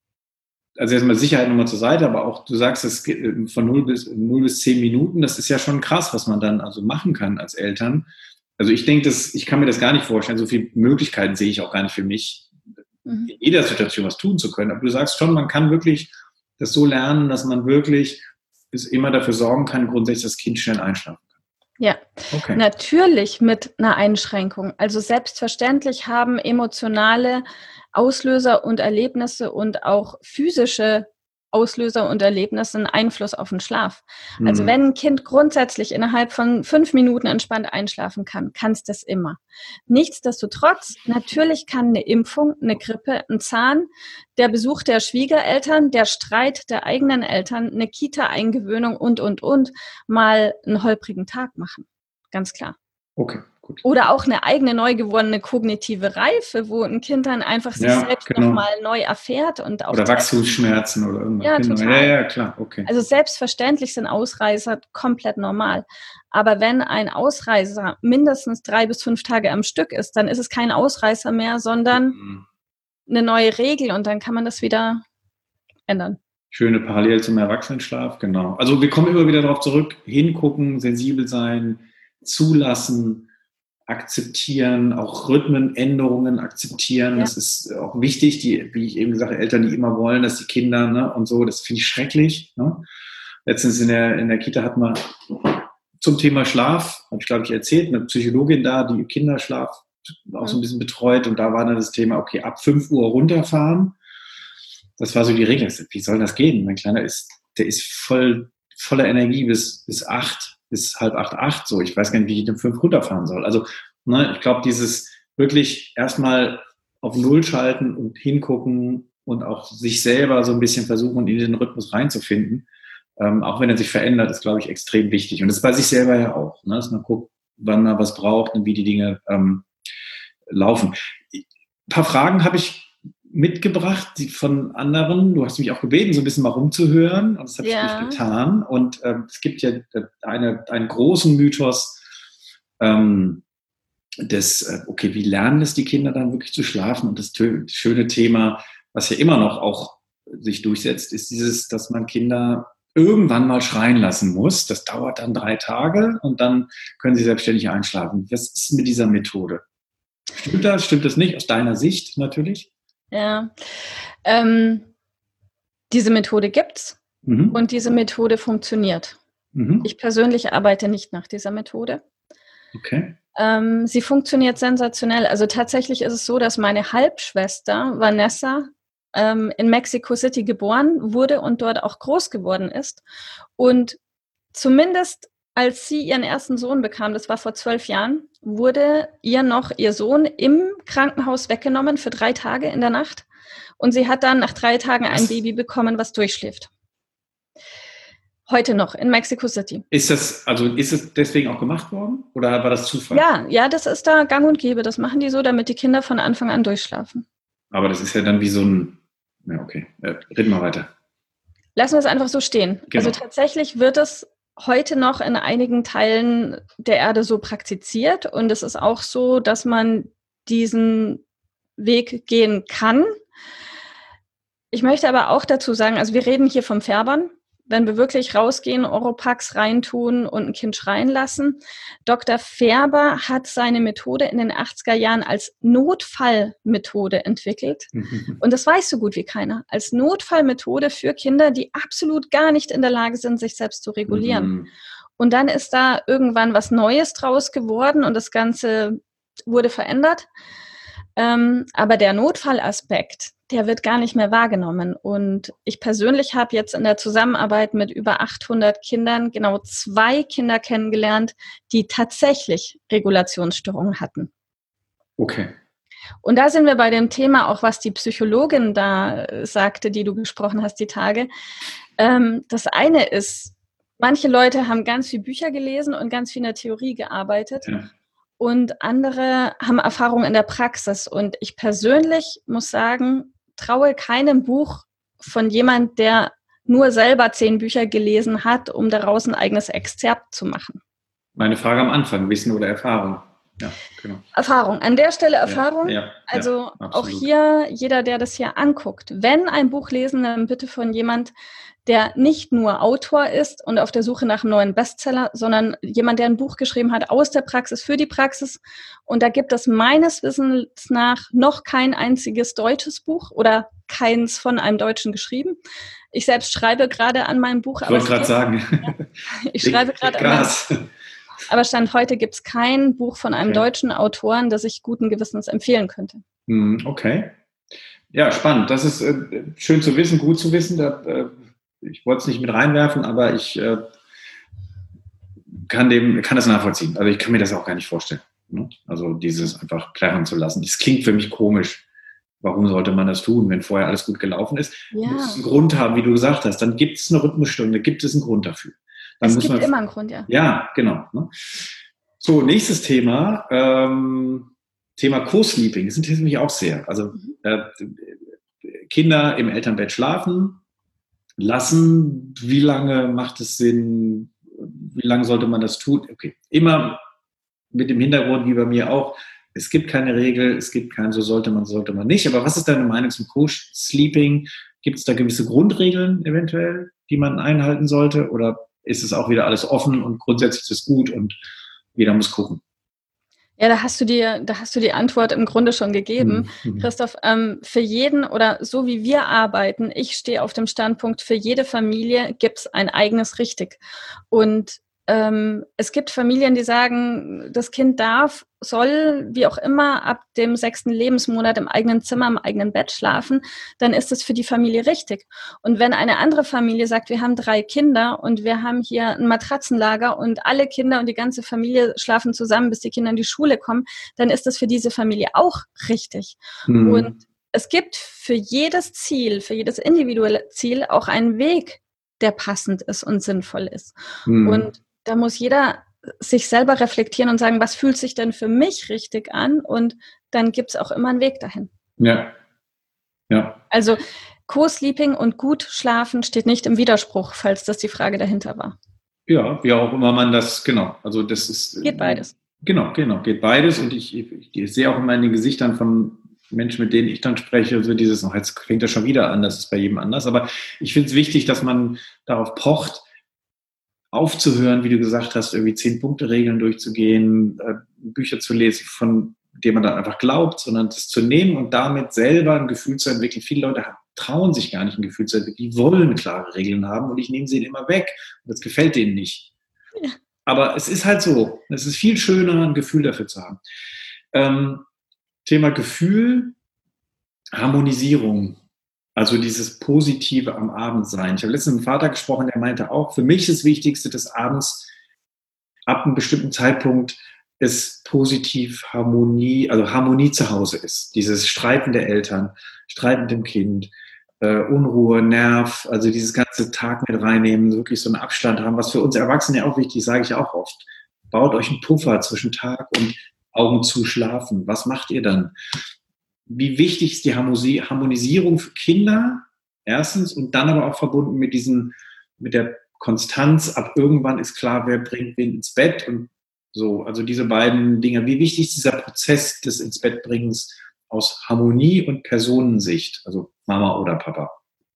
also erstmal Sicherheit nochmal zur Seite, aber auch, du sagst, es geht von null bis, null bis zehn Minuten, das ist ja schon krass, was man dann also machen kann als Eltern. Also ich denke, das, ich kann mir das gar nicht vorstellen, so viele Möglichkeiten sehe ich auch gar nicht für mich, mhm. in jeder Situation was tun zu können. Aber du sagst schon, man kann wirklich das so lernen, dass man wirklich bis immer dafür sorgen kann, grundsätzlich das Kind schnell einschlafen. Ja, okay. Natürlich mit einer Einschränkung. Also selbstverständlich haben emotionale Auslöser und Erlebnisse und auch physische Auslöser und Erlebnisse einen Einfluss auf den Schlaf. Mhm. Also wenn ein Kind grundsätzlich innerhalb von fünf Minuten entspannt einschlafen kann, kann es das immer. Nichtsdestotrotz, natürlich kann eine Impfung, eine Grippe, ein Zahn, der Besuch der Schwiegereltern, der Streit der eigenen Eltern, eine Kita-Eingewöhnung und, und, und mal einen holprigen Tag machen. Ganz klar. Okay, gut. Oder auch eine eigene neu gewonnene kognitive Reife, wo ein Kind dann einfach sich ja, selbst genau. nochmal neu erfährt. Und auch oder Wachstumsschmerzen oder irgendwas. Ja, genau. total. Ja, ja, klar, okay. Also selbstverständlich sind Ausreißer komplett normal. Aber wenn ein Ausreißer mindestens drei bis fünf Tage am Stück ist, dann ist es kein Ausreißer mehr, sondern mhm. eine neue Regel und dann kann man das wieder ändern. Schöne Parallel zum Erwachsenenschlaf, genau. Also wir kommen immer wieder darauf zurück, hingucken, sensibel sein, zulassen, akzeptieren, auch Rhythmenänderungen akzeptieren. Ja. Das ist auch wichtig, die, wie ich eben gesagt habe, Eltern, die immer wollen, dass die Kinder, ne, und so, das finde ich schrecklich. Ne? Letztens in der, in der Kita hat man zum Thema Schlaf, habe ich glaube ich erzählt, eine Psychologin da, die Kinderschlaf auch so ein bisschen betreut und da war dann das Thema, okay, ab fünf Uhr runterfahren. Das war so die Regel. Wie soll das gehen? Mein Kleiner ist, der ist voll, voller Energie bis, bis acht, bis halb acht, acht, so. Ich weiß gar nicht, wie ich den fünf runterfahren soll. Also, ne, ich glaube, dieses wirklich erstmal auf Null schalten und hingucken und auch sich selber so ein bisschen versuchen, in den Rhythmus reinzufinden. Ähm, auch wenn er sich verändert, ist, glaube ich, extrem wichtig. Und das ist bei sich selber ja auch, ne? Dass man guckt, wann man was braucht und wie die Dinge ähm, laufen. Ein paar Fragen habe ich mitgebracht, die von anderen. Du hast mich auch gebeten, so ein bisschen mal rumzuhören. Und das habe Ja. ich nicht getan. Und ähm, es gibt ja eine, einen großen Mythos ähm, des, äh, okay, wie lernen es die Kinder dann wirklich zu schlafen? Und das tö- schöne Thema, was ja immer noch auch sich durchsetzt, ist dieses, dass man Kinder irgendwann mal schreien lassen muss. Das dauert dann drei Tage und dann können sie selbstständig einschlafen. Was ist mit dieser Methode? Stimmt das? Stimmt das nicht? Aus deiner Sicht natürlich? Ja, ähm, diese Methode gibt's mhm. und diese Methode funktioniert. Mhm. Ich persönlich arbeite nicht nach dieser Methode. Okay. Ähm, sie funktioniert sensationell. Also tatsächlich ist es so, dass meine Halbschwester Vanessa ähm, in Mexico City geboren wurde und dort auch groß geworden ist. Und zumindest als sie ihren ersten Sohn bekam, das war vor zwölf Jahren, wurde ihr noch ihr Sohn im Krankenhaus weggenommen für drei Tage in der Nacht. Und sie hat dann nach drei Tagen was? ein Baby bekommen, was durchschläft. Heute noch in Mexico City. Ist das, also ist es deswegen auch gemacht worden? Oder war das Zufall? Ja, ja, das ist da gang und gäbe. Das machen die so, damit die Kinder von Anfang an durchschlafen. Aber das ist ja dann wie so ein, ja okay, ja, reden wir weiter. Lassen wir es einfach so stehen. Genau. Also tatsächlich wird es heute noch in einigen Teilen der Erde so praktiziert. Und es ist auch so, dass man diesen Weg gehen kann. Ich möchte aber auch dazu sagen, also wir reden hier vom Färbern. Wenn wir wirklich rausgehen, Oropax reintun und ein Kind schreien lassen. Doktor Färber hat seine Methode in den achtziger Jahren als Notfallmethode entwickelt. Und das weiß so gut wie keiner. Als Notfallmethode für Kinder, die absolut gar nicht in der Lage sind, sich selbst zu regulieren. Mhm. Und dann ist da irgendwann was Neues draus geworden und das Ganze wurde verändert. Ähm, aber der Notfallaspekt, der wird gar nicht mehr wahrgenommen. Und ich persönlich habe jetzt in der Zusammenarbeit mit über achthundert Kindern genau zwei Kinder kennengelernt, die tatsächlich Regulationsstörungen hatten. Okay. Und da sind wir bei dem Thema, auch was die Psychologin da sagte, die du gesprochen hast, die Tage. Ähm, das eine ist, manche Leute haben ganz viele Bücher gelesen und ganz viel in der Theorie gearbeitet. Ja. Und andere haben Erfahrung in der Praxis. Und ich persönlich muss sagen, traue keinem Buch von jemand, der nur selber zehn Bücher gelesen hat, um daraus ein eigenes Exzerpt zu machen. Meine Frage am Anfang, Wissen oder Erfahrung? Ja, genau. Erfahrung. An der Stelle Erfahrung. Ja, ja, also ja, auch hier, jeder, der das hier anguckt, wenn ein Buch lesen, dann bitte von jemand, der nicht nur Autor ist und auf der Suche nach einem neuen Bestseller, sondern jemand, der ein Buch geschrieben hat aus der Praxis für die Praxis. Und da gibt es meines Wissens nach noch kein einziges deutsches Buch oder keins von einem Deutschen geschrieben. Ich selbst schreibe gerade an meinem Buch. Ich wollte gerade sagen. Ja, ich schreibe gerade an meinem Buch. Aber Stand heute gibt es kein Buch von einem okay. deutschen Autoren, das ich guten Gewissens empfehlen könnte. Okay. Ja, spannend. Das ist äh, schön zu wissen, gut zu wissen. Da, äh, ich wollte es nicht mit reinwerfen, aber ich äh, kann, dem, kann das nachvollziehen. Also ich kann mir das auch gar nicht vorstellen. Ne? Also dieses einfach plärren zu lassen. Das klingt für mich komisch. Warum sollte man das tun, wenn vorher alles gut gelaufen ist? Ja. Muss es einen Grund haben, wie du gesagt hast. Dann gibt es eine Rhythmusstunde, gibt es einen Grund dafür. Dann es muss gibt man, immer einen Grund, ja. Ja, genau. Ne? So, nächstes Thema. Ähm, Thema Co-Sleeping. Das interessiert mich auch sehr. Also mhm. äh, Kinder im Elternbett schlafen lassen. Wie lange macht es Sinn? Wie lange sollte man das tun? Okay, immer mit dem Hintergrund, wie bei mir auch. Es gibt keine Regel, es gibt kein so sollte man, so sollte man nicht. Aber was ist deine Meinung zum Co-Sleeping? Gibt es da gewisse Grundregeln eventuell, die man einhalten sollte? Oder ist es auch wieder alles offen und grundsätzlich ist es gut und jeder muss gucken? Ja, da hast du dir, da hast du die Antwort im Grunde schon gegeben, mhm. Christoph. Ähm, für jeden oder so wie wir arbeiten, ich stehe auf dem Standpunkt, für jede Familie gibt es ein eigenes Richtig. Und ähm, es gibt Familien, die sagen, das Kind darf, soll, wie auch immer, ab dem sechsten Lebensmonat im eigenen Zimmer, im eigenen Bett schlafen, dann ist es für die Familie richtig. Und wenn eine andere Familie sagt, wir haben drei Kinder und wir haben hier ein Matratzenlager und alle Kinder und die ganze Familie schlafen zusammen, bis die Kinder in die Schule kommen, dann ist das für diese Familie auch richtig. Mhm. Und es gibt für jedes Ziel, für jedes individuelle Ziel auch einen Weg, der passend ist und sinnvoll ist. Mhm. Und da muss jeder sich selber reflektieren und sagen, was fühlt sich denn für mich richtig an? Und dann gibt es auch immer einen Weg dahin. Ja. Ja. Also Co-Sleeping und gut schlafen steht nicht im Widerspruch, falls das die Frage dahinter war. Ja, wie auch immer man das, genau. Also das ist. Geht beides. Genau, genau, geht beides. Und ich, ich, ich sehe auch immer in den Gesichtern von Menschen, mit denen ich dann spreche, so dieses, oh, jetzt fängt das schon wieder an, das ist bei jedem anders. Aber ich finde es wichtig, dass man darauf pocht, aufzuhören, wie du gesagt hast, irgendwie Zehn-Punkte-Regeln durchzugehen, äh, Bücher zu lesen, von denen man dann einfach glaubt, sondern das zu nehmen und damit selber ein Gefühl zu entwickeln. Viele Leute trauen sich gar nicht, ein Gefühl zu entwickeln. Die wollen klare Regeln haben und ich nehme sie immer weg. Und das gefällt denen nicht. Ja. Aber es ist halt so. Es ist viel schöner, ein Gefühl dafür zu haben. Ähm, Thema Gefühl, Harmonisierung. Also dieses Positive am Abend sein. Ich habe letztens mit einem Vater gesprochen, der meinte auch, für mich ist das Wichtigste, dass abends ab einem bestimmten Zeitpunkt es positiv Harmonie, also Harmonie zu Hause ist. Dieses Streiten der Eltern, Streiten mit dem Kind, äh, Unruhe, Nerv, also dieses ganze Tag mit reinnehmen, wirklich so einen Abstand haben, was für uns Erwachsene ja auch wichtig, sage ich auch oft. Baut euch einen Puffer zwischen Tag und Augen zu schlafen. Was macht ihr dann? Wie wichtig ist die Harmonisierung für Kinder? Erstens und dann aber auch verbunden mit diesen, mit der Konstanz. Ab irgendwann ist klar, wer bringt wen ins Bett und so. Also diese beiden Dinge. Wie wichtig ist dieser Prozess des ins Bett bringens aus Harmonie und Personensicht? Also Mama oder Papa?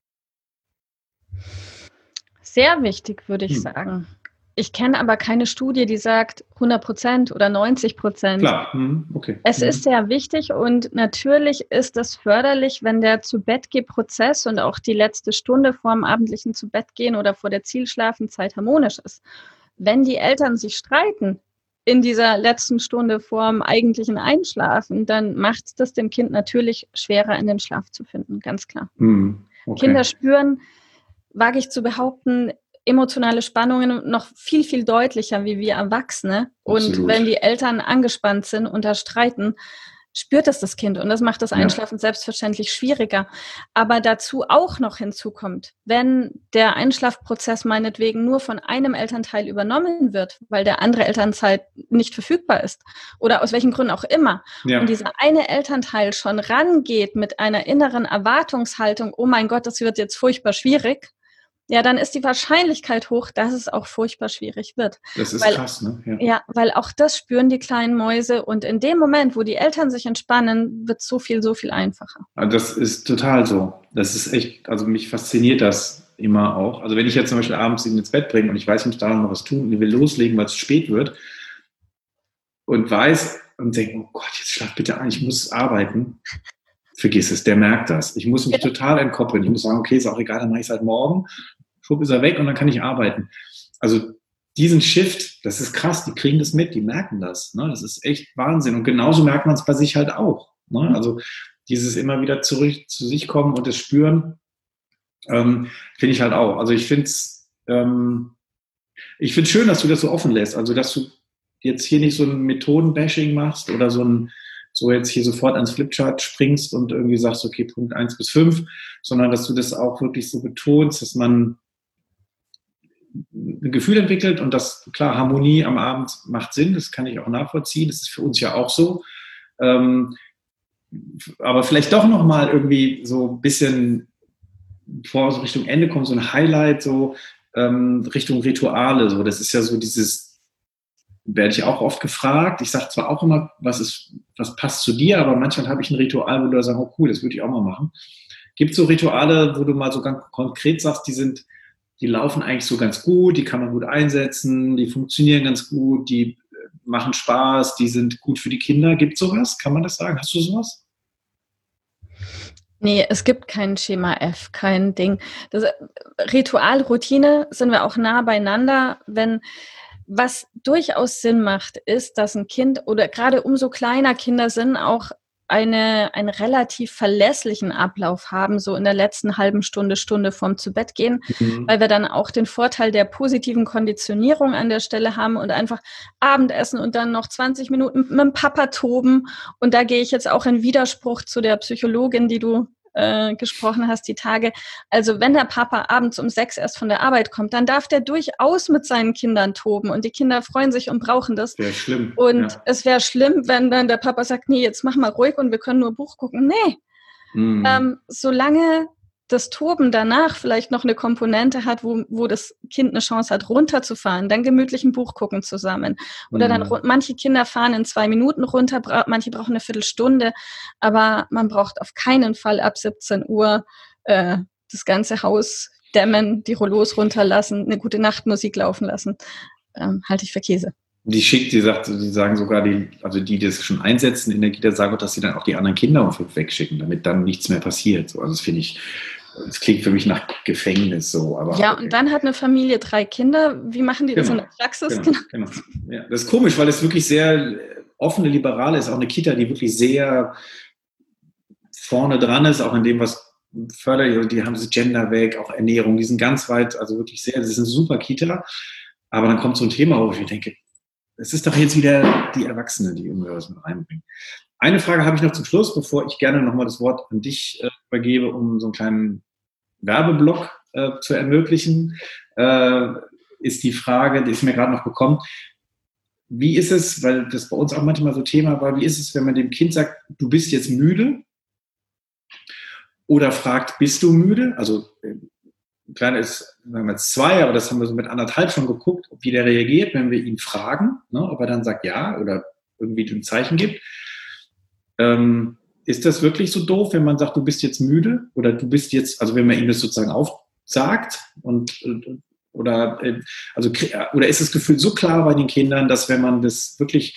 Sehr wichtig, würde ich hm. sagen. Ich kenne aber keine Studie, die sagt hundert Prozent oder neunzig Prozent. Klar, okay. Es mhm. ist sehr wichtig und natürlich ist es förderlich, wenn der Zu-Bett-Geh-Prozess und auch die letzte Stunde vor dem abendlichen Zu-Bett-Gehen oder vor der Zielschlafenzeit harmonisch ist. Wenn die Eltern sich streiten in dieser letzten Stunde vor dem eigentlichen Einschlafen, dann macht das dem Kind natürlich schwerer, in den Schlaf zu finden, ganz klar. Mhm. Okay. Kinder spüren, wage ich zu behaupten, emotionale Spannungen noch viel, viel deutlicher wie wir Erwachsene. Absolut. Und wenn die Eltern angespannt sind und da streiten, spürt es das Kind und das macht das Einschlafen ja. selbstverständlich schwieriger. Aber dazu auch noch hinzukommt, wenn der Einschlafprozess meinetwegen nur von einem Elternteil übernommen wird, weil der andere Elternteil nicht verfügbar ist oder aus welchen Gründen auch immer ja. und dieser eine Elternteil schon rangeht mit einer inneren Erwartungshaltung, oh mein Gott, das wird jetzt furchtbar schwierig, ja, dann ist die Wahrscheinlichkeit hoch, dass es auch furchtbar schwierig wird. Das ist weil, krass, ne? Ja. ja, weil auch das spüren die kleinen Mäuse und in dem Moment, wo die Eltern sich entspannen, wird so viel, so viel einfacher. Das ist total so. Das ist echt, also mich fasziniert das immer auch. Also wenn ich jetzt zum Beispiel abends ihn ins Bett bringe und ich weiß, ich muss da noch was tun und ich will loslegen, weil es spät wird und weiß und denke, oh Gott, jetzt schlaf bitte ein, ich muss arbeiten. Vergiss es, der merkt das. Ich muss mich ja. total entkoppeln. Ich muss sagen, okay, ist auch egal, dann mache ich es halt morgen. Schwupp ist er weg und dann kann ich arbeiten. Also diesen Shift, das ist krass, die kriegen das mit, die merken das. Ne? Das ist echt Wahnsinn. Und genauso merkt man es bei sich halt auch. Ne? Also dieses immer wieder zurück zu sich kommen und das spüren, ähm, finde ich halt auch. Also ich finde es ähm, ich finde es schön, dass du das so offen lässt. Also dass du jetzt hier nicht so ein Methoden-Bashing machst oder so ein so jetzt hier sofort ans Flipchart springst und irgendwie sagst, okay, Punkt eins bis fünf, sondern dass du das auch wirklich so betonst, dass man ein Gefühl entwickelt und das, klar, Harmonie am Abend macht Sinn, das kann ich auch nachvollziehen, das ist für uns ja auch so. Ähm, aber vielleicht doch nochmal irgendwie so ein bisschen, bevor so Richtung Ende kommt, so ein Highlight, so ähm, Richtung Rituale, so, das ist ja so dieses, werde ich auch oft gefragt. Ich sage zwar auch immer, was ist, was passt zu dir, aber manchmal habe ich ein Ritual, wo du sagst, oh cool, das würde ich auch mal machen. Gibt es so Rituale, wo du mal so ganz konkret sagst, die sind, die laufen eigentlich so ganz gut, die kann man gut einsetzen, die funktionieren ganz gut, die machen Spaß, die sind gut für die Kinder. Gibt es sowas? Kann man das sagen? Hast du sowas? Nee, es gibt kein Schema F, kein Ding. Das Ritual, Routine sind wir auch nah beieinander, wenn was durchaus Sinn macht, ist, dass ein Kind oder gerade umso kleiner Kinder sind, auch eine, einen relativ verlässlichen Ablauf haben, so in der letzten halben Stunde, Stunde vorm Zubettgehen, mhm. weil wir dann auch den Vorteil der positiven Konditionierung an der Stelle haben und einfach Abendessen und dann noch zwanzig Minuten mit dem Papa toben. Und da gehe ich jetzt auch in Widerspruch zu der Psychologin, die du äh, gesprochen hast, die Tage. Also wenn der Papa abends um sechs erst von der Arbeit kommt, dann darf der durchaus mit seinen Kindern toben und die Kinder freuen sich und brauchen das. Wäre schlimm. Und ja. es wäre schlimm, wenn dann der Papa sagt, nee, jetzt mach mal ruhig und wir können nur Buch gucken. Nee. Mhm. Ähm, solange das Toben danach vielleicht noch eine Komponente hat, wo, wo das Kind eine Chance hat, runterzufahren, dann gemütlich ein Buch gucken zusammen. Oder dann, mhm. manche Kinder fahren in zwei Minuten runter, bra- manche brauchen eine Viertelstunde, aber man braucht auf keinen Fall ab siebzehn Uhr äh, das ganze Haus dämmen, die Rollos runterlassen, eine gute Nachtmusik laufen lassen. Ähm, halte ich für Käse. Die schickt, die sagt, die sagen sogar, die, also die, die das schon einsetzen in der Kita, sagen auch, dass sie dann auch die anderen Kinder um fünf wegschicken, damit dann nichts mehr passiert. So, also das finde ich, das klingt für mich nach Gefängnis so. Aber ja, okay. Und dann hat eine Familie drei Kinder. Wie machen die das genau, in der Praxis? Genau, genau. Ja, das ist komisch, weil es wirklich sehr offene, liberale ist. Auch eine Kita, die wirklich sehr vorne dran ist, auch in dem, was fördert. Die haben das Gender weg, auch Ernährung, die sind ganz weit, also wirklich sehr, das ist eine super Kita. Aber dann kommt so ein Thema, wo ich denke, es ist doch jetzt wieder die Erwachsenen, die irgendwie was mit reinbringen. Eine Frage habe ich noch zum Schluss, bevor ich gerne nochmal das Wort an dich äh, übergebe, um so einen kleinen Werbeblock äh, zu ermöglichen, äh, ist die Frage, die ist mir gerade noch gekommen, wie ist es, weil das bei uns auch manchmal so Thema war, wie ist es, wenn man dem Kind sagt, du bist jetzt müde? Oder fragt, bist du müde? Also ein kleiner ist, sagen wir jetzt zwei, aber das haben wir so mit anderthalb schon geguckt, wie der reagiert, wenn wir ihn fragen, ne, ob er dann sagt ja oder irgendwie ein Zeichen gibt. Ähm, ist das wirklich so doof, wenn man sagt, du bist jetzt müde? Oder du bist jetzt, also wenn man ihm das sozusagen aufsagt und oder, also, oder ist das Gefühl so klar bei den Kindern, dass wenn man das wirklich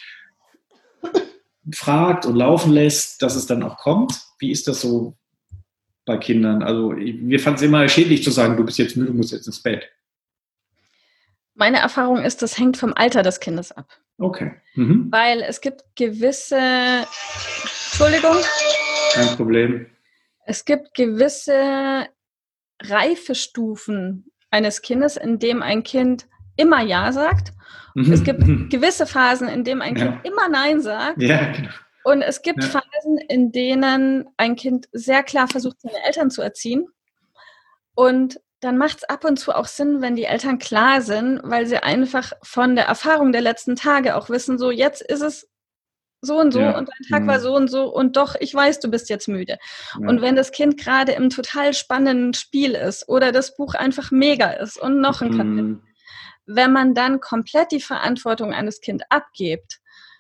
fragt und laufen lässt, dass es dann auch kommt? Wie ist das so bei Kindern? Also wir fanden es immer schädlich zu sagen, du bist jetzt müde, du musst jetzt ins Bett. Meine Erfahrung ist, das hängt vom Alter des Kindes ab. Okay. Mhm. Weil es gibt gewisse, Entschuldigung. Kein Problem. Es gibt gewisse Reifestufen eines Kindes, in dem ein Kind immer Ja sagt. Mhm. Es gibt mhm. gewisse Phasen, in denen ein ja. Kind immer Nein sagt. Ja, genau. Und es gibt ja. Phasen, in denen ein Kind sehr klar versucht, seine Eltern zu erziehen. Und dann macht es ab und zu auch Sinn, wenn die Eltern klar sind, weil sie einfach von der Erfahrung der letzten Tage auch wissen, so jetzt ist es so und so ja. und dein Tag mhm. war so und so und doch, ich weiß, du bist jetzt müde. Ja. Und wenn das Kind gerade im total spannenden Spiel ist oder das Buch einfach mega ist und noch ein mhm. Kapitel, wenn man dann komplett die Verantwortung an das Kind abgibt,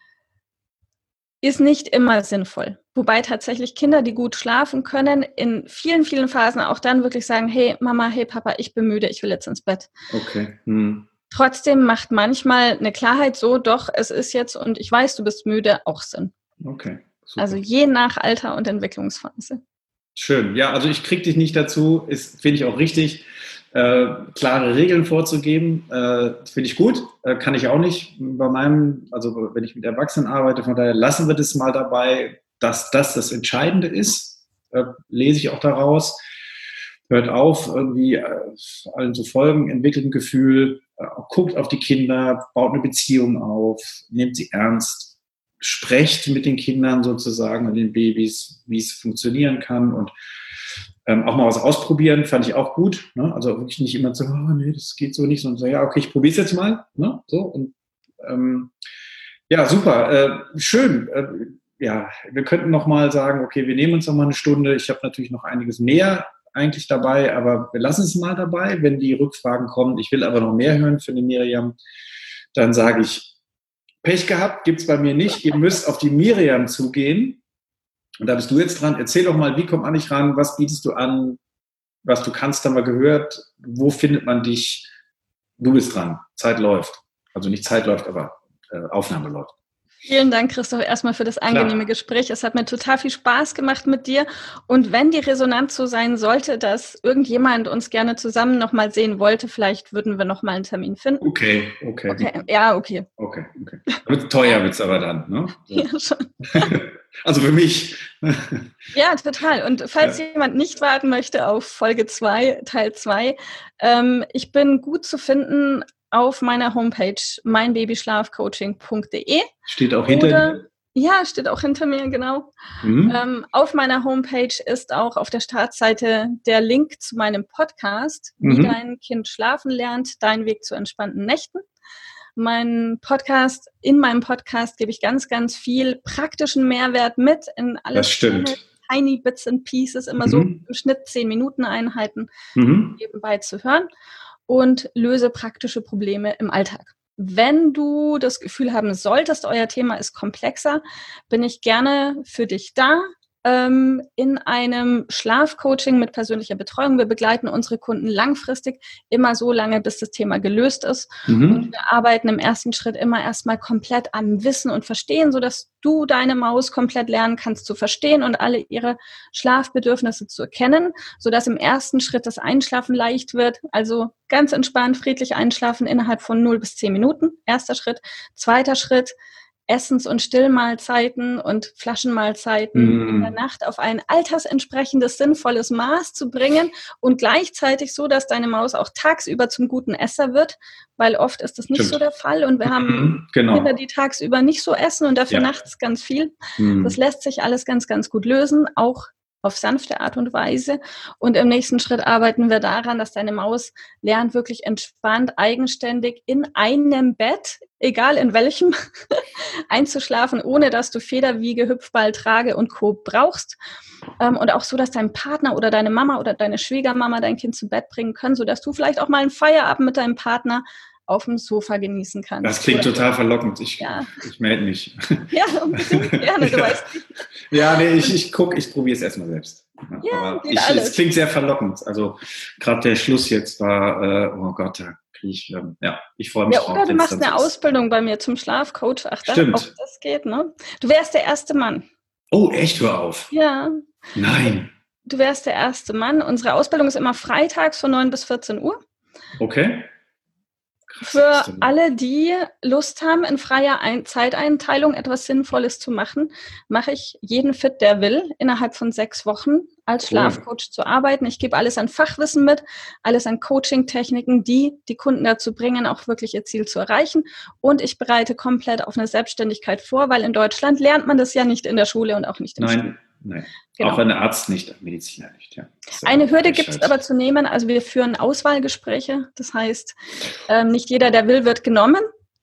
ist nicht immer sinnvoll. Wobei tatsächlich Kinder, die gut schlafen können, in vielen, vielen Phasen auch dann wirklich sagen, hey Mama, hey Papa, ich bin müde, ich will jetzt ins Bett. Okay. Hm. Trotzdem macht manchmal eine Klarheit so, doch, es ist jetzt und ich weiß, du bist müde, auch Sinn. Okay. Super. Also je nach Alter und Entwicklungsphase. Schön. Ja, also ich kriege dich nicht dazu, ist, finde ich auch richtig, äh, klare Regeln vorzugeben. Äh, finde ich gut, äh, kann ich auch nicht bei meinem, also wenn ich mit Erwachsenen arbeite, von daher lassen wir das mal dabei, dass das das Entscheidende ist, äh, lese ich auch daraus. Hört auf, irgendwie äh, allen zu folgen, entwickelt ein Gefühl, äh, guckt auf die Kinder, baut eine Beziehung auf, nehmt sie ernst, sprecht mit den Kindern sozusagen und den Babys, wie es funktionieren kann und ähm, auch mal was ausprobieren, fand ich auch gut. Ne? Also wirklich nicht immer so, oh, nee, das geht so nicht, sondern so, ja, okay, ich probiere es jetzt mal. Ne? So, und, ähm, ja, super, äh, schön. Äh, ja, wir könnten noch mal sagen, okay, wir nehmen uns noch mal eine Stunde. Ich habe natürlich noch einiges mehr eigentlich dabei, aber wir lassen es mal dabei, wenn die Rückfragen kommen. Ich will aber noch mehr hören für die Miriam. Dann sage ich, Pech gehabt, gibt es bei mir nicht. Ihr müsst auf die Miriam zugehen. Und da bist du jetzt dran. Erzähl doch mal, wie kommt man nicht ran? Was bietest du an? Was du kannst, haben wir gehört. Wo findet man dich? Du bist dran. Zeit läuft. Also nicht Zeit läuft, aber äh, Aufnahme läuft. Vielen Dank, Christoph, erstmal für das angenehme Klar. Gespräch. Es hat mir total viel Spaß gemacht mit dir. Und wenn die Resonanz so sein sollte, dass irgendjemand uns gerne zusammen nochmal sehen wollte, vielleicht würden wir nochmal einen Termin finden. Okay, okay. okay. Ja, okay. Okay, okay. Wird teuer wird es aber dann, ne? Ja, schon. Also für mich. Ja, total. Und falls ja. jemand nicht warten möchte auf Folge zwei, Teil zwei, ähm, ich bin gut zu finden auf meiner Homepage mein babyschlaf coaching punkt de. Steht auch hinter dir? Ja, steht auch hinter mir, genau. Mhm. Ähm, auf meiner Homepage ist auch auf der Startseite der Link zu meinem Podcast, wie mhm. dein Kind schlafen lernt, dein Weg zu entspannten Nächten. Mein Podcast, in meinem Podcast gebe ich ganz, ganz viel praktischen Mehrwert mit in alles tiny bits and pieces, immer mhm. so im Schnitt zehn Minuten Einheiten mhm. nebenbei zu hören und löse praktische Probleme im Alltag. Wenn du das Gefühl haben solltest, euer Thema ist komplexer, bin ich gerne für dich da. Ähm, in einem Schlafcoaching mit persönlicher Betreuung. Wir begleiten unsere Kunden langfristig, immer so lange, bis das Thema gelöst ist. Mhm. Und wir arbeiten im ersten Schritt immer erstmal komplett am Wissen und Verstehen, sodass du deine Maus komplett lernen kannst zu verstehen und alle ihre Schlafbedürfnisse zu erkennen, sodass im ersten Schritt das Einschlafen leicht wird. Also ganz entspannt, friedlich einschlafen innerhalb von null bis zehn Minuten. Erster Schritt. Zweiter Schritt. Essens- und Stillmahlzeiten und Flaschenmahlzeiten mm. in der Nacht auf ein altersentsprechendes, sinnvolles Maß zu bringen und gleichzeitig so, dass deine Maus auch tagsüber zum guten Esser wird, weil oft ist das nicht Stimmt. so der Fall und wir haben genau. Kinder, die tagsüber nicht so essen und dafür ja. nachts ganz viel. Mm. Das lässt sich alles ganz, ganz gut lösen, auch auf sanfte Art und Weise. Und im nächsten Schritt arbeiten wir daran, dass deine Maus lernt, wirklich entspannt, eigenständig in einem Bett, egal in welchem, einzuschlafen, ohne dass du Federwiege, Hüpfball, Trage und Co. brauchst. Und auch so, dass dein Partner oder deine Mama oder deine Schwiegermama dein Kind zu Bett bringen können, sodass du vielleicht auch mal einen Feierabend mit deinem Partner auf dem Sofa genießen kannst. Das klingt oder total verlockend. Ich, ja. ich melde mich. Ja, unbedingt. Gerne, du ja. weißt. Ja, nee, ich, ich gucke, ich probiere es erstmal selbst. Ja, Aber geht ich, alles. Es klingt sehr verlockend. Also gerade der Schluss jetzt war, äh, oh Gott, da kriege ich, ähm, ja, ich freue mich ja, drauf. Oder du machst eine Ausbildung bei mir zum Schlafcoach. Ach, Stimmt. Auch das geht, ne? Du wärst der erste Mann. Oh, echt? Hör auf. Ja. Nein. Du wärst der erste Mann. Unsere Ausbildung ist immer freitags von neun bis vierzehn Uhr. Okay. Für alle, die Lust haben, in freier Ein- Zeiteinteilung etwas Sinnvolles zu machen, mache ich jeden fit, der will, innerhalb von sechs Wochen als cool. Schlafcoach zu arbeiten. Ich gebe alles an Fachwissen mit, alles an Coaching-Techniken, die die Kunden dazu bringen, auch wirklich ihr Ziel zu erreichen. Und ich bereite komplett auf eine Selbstständigkeit vor, weil in Deutschland lernt man das ja nicht in der Schule und auch nicht im Nein. Studium. Nein, genau. Auch ein Arzt nicht, ein Mediziner nicht. Ja. Eine Hürde gibt es aber zu nehmen. Also wir führen Auswahlgespräche. Das heißt, ähm, nicht jeder, der will, wird genommen.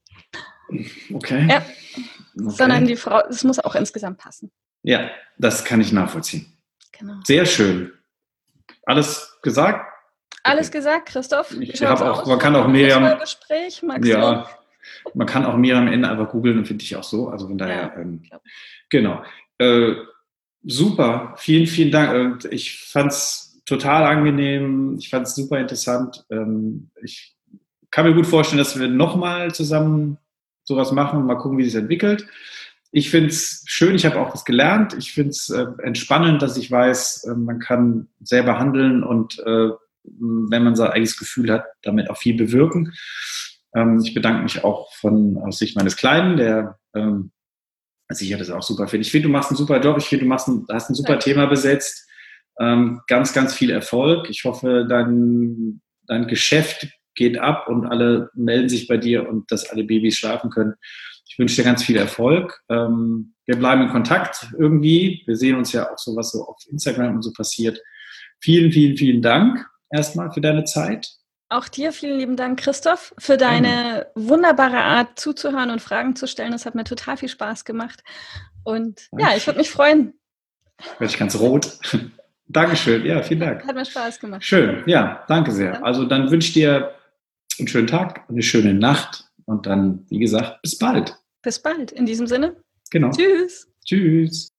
Okay. Ja. okay. Sondern die Frau, es muss auch insgesamt passen. Ja, das kann ich nachvollziehen. Genau. Sehr schön. Alles gesagt? Alles okay. gesagt, Christoph. Ich habe auch, man kann auch Miriam. Gespräch, ja, man kann auch Miriam am Ende einfach googeln und finde ich auch so. Also von daher, ja, ähm, genau. Äh, super, vielen, vielen Dank. Ich fand es total angenehm. Ich fand es super interessant. Ähm, ich kann mir gut vorstellen, dass wir nochmal zusammen sowas machen und mal gucken, wie es sich entwickelt. Ich finde es schön, ich habe auch was gelernt. Ich finde es äh, entspannend, dass ich weiß, äh, man kann selber handeln und äh, wenn man sein eigenes Gefühl hat, damit auch viel bewirken. Ähm, ich bedanke mich auch von aus Sicht meines Kleinen, der ähm, sicher das auch super finde. Ich finde, du machst einen super Job. Ich finde, du machst ein, hast ein super Thema besetzt. Ähm, ganz, ganz viel Erfolg. Ich hoffe, dein, dein Geschäft geht ab und alle melden sich bei dir und dass alle Babys schlafen können. Ich wünsche dir ganz viel Erfolg. Ähm, wir bleiben in Kontakt irgendwie. Wir sehen uns ja auch so, was so auf Instagram und so passiert. Vielen, vielen, vielen Dank erstmal für deine Zeit. Auch dir vielen lieben Dank, Christoph, für deine mhm. wunderbare Art zuzuhören und Fragen zu stellen. Das hat mir total viel Spaß gemacht. Und Danke. ja, ich würde mich freuen. Werde ich ganz rot. Dankeschön. Ja, vielen Dank. Hat mir Spaß gemacht. Schön. Ja, danke sehr. Also dann wünsche ich dir einen schönen Tag, eine schöne Nacht und dann, wie gesagt, bis bald. Bis bald. In diesem Sinne. Genau. Tschüss. Tschüss.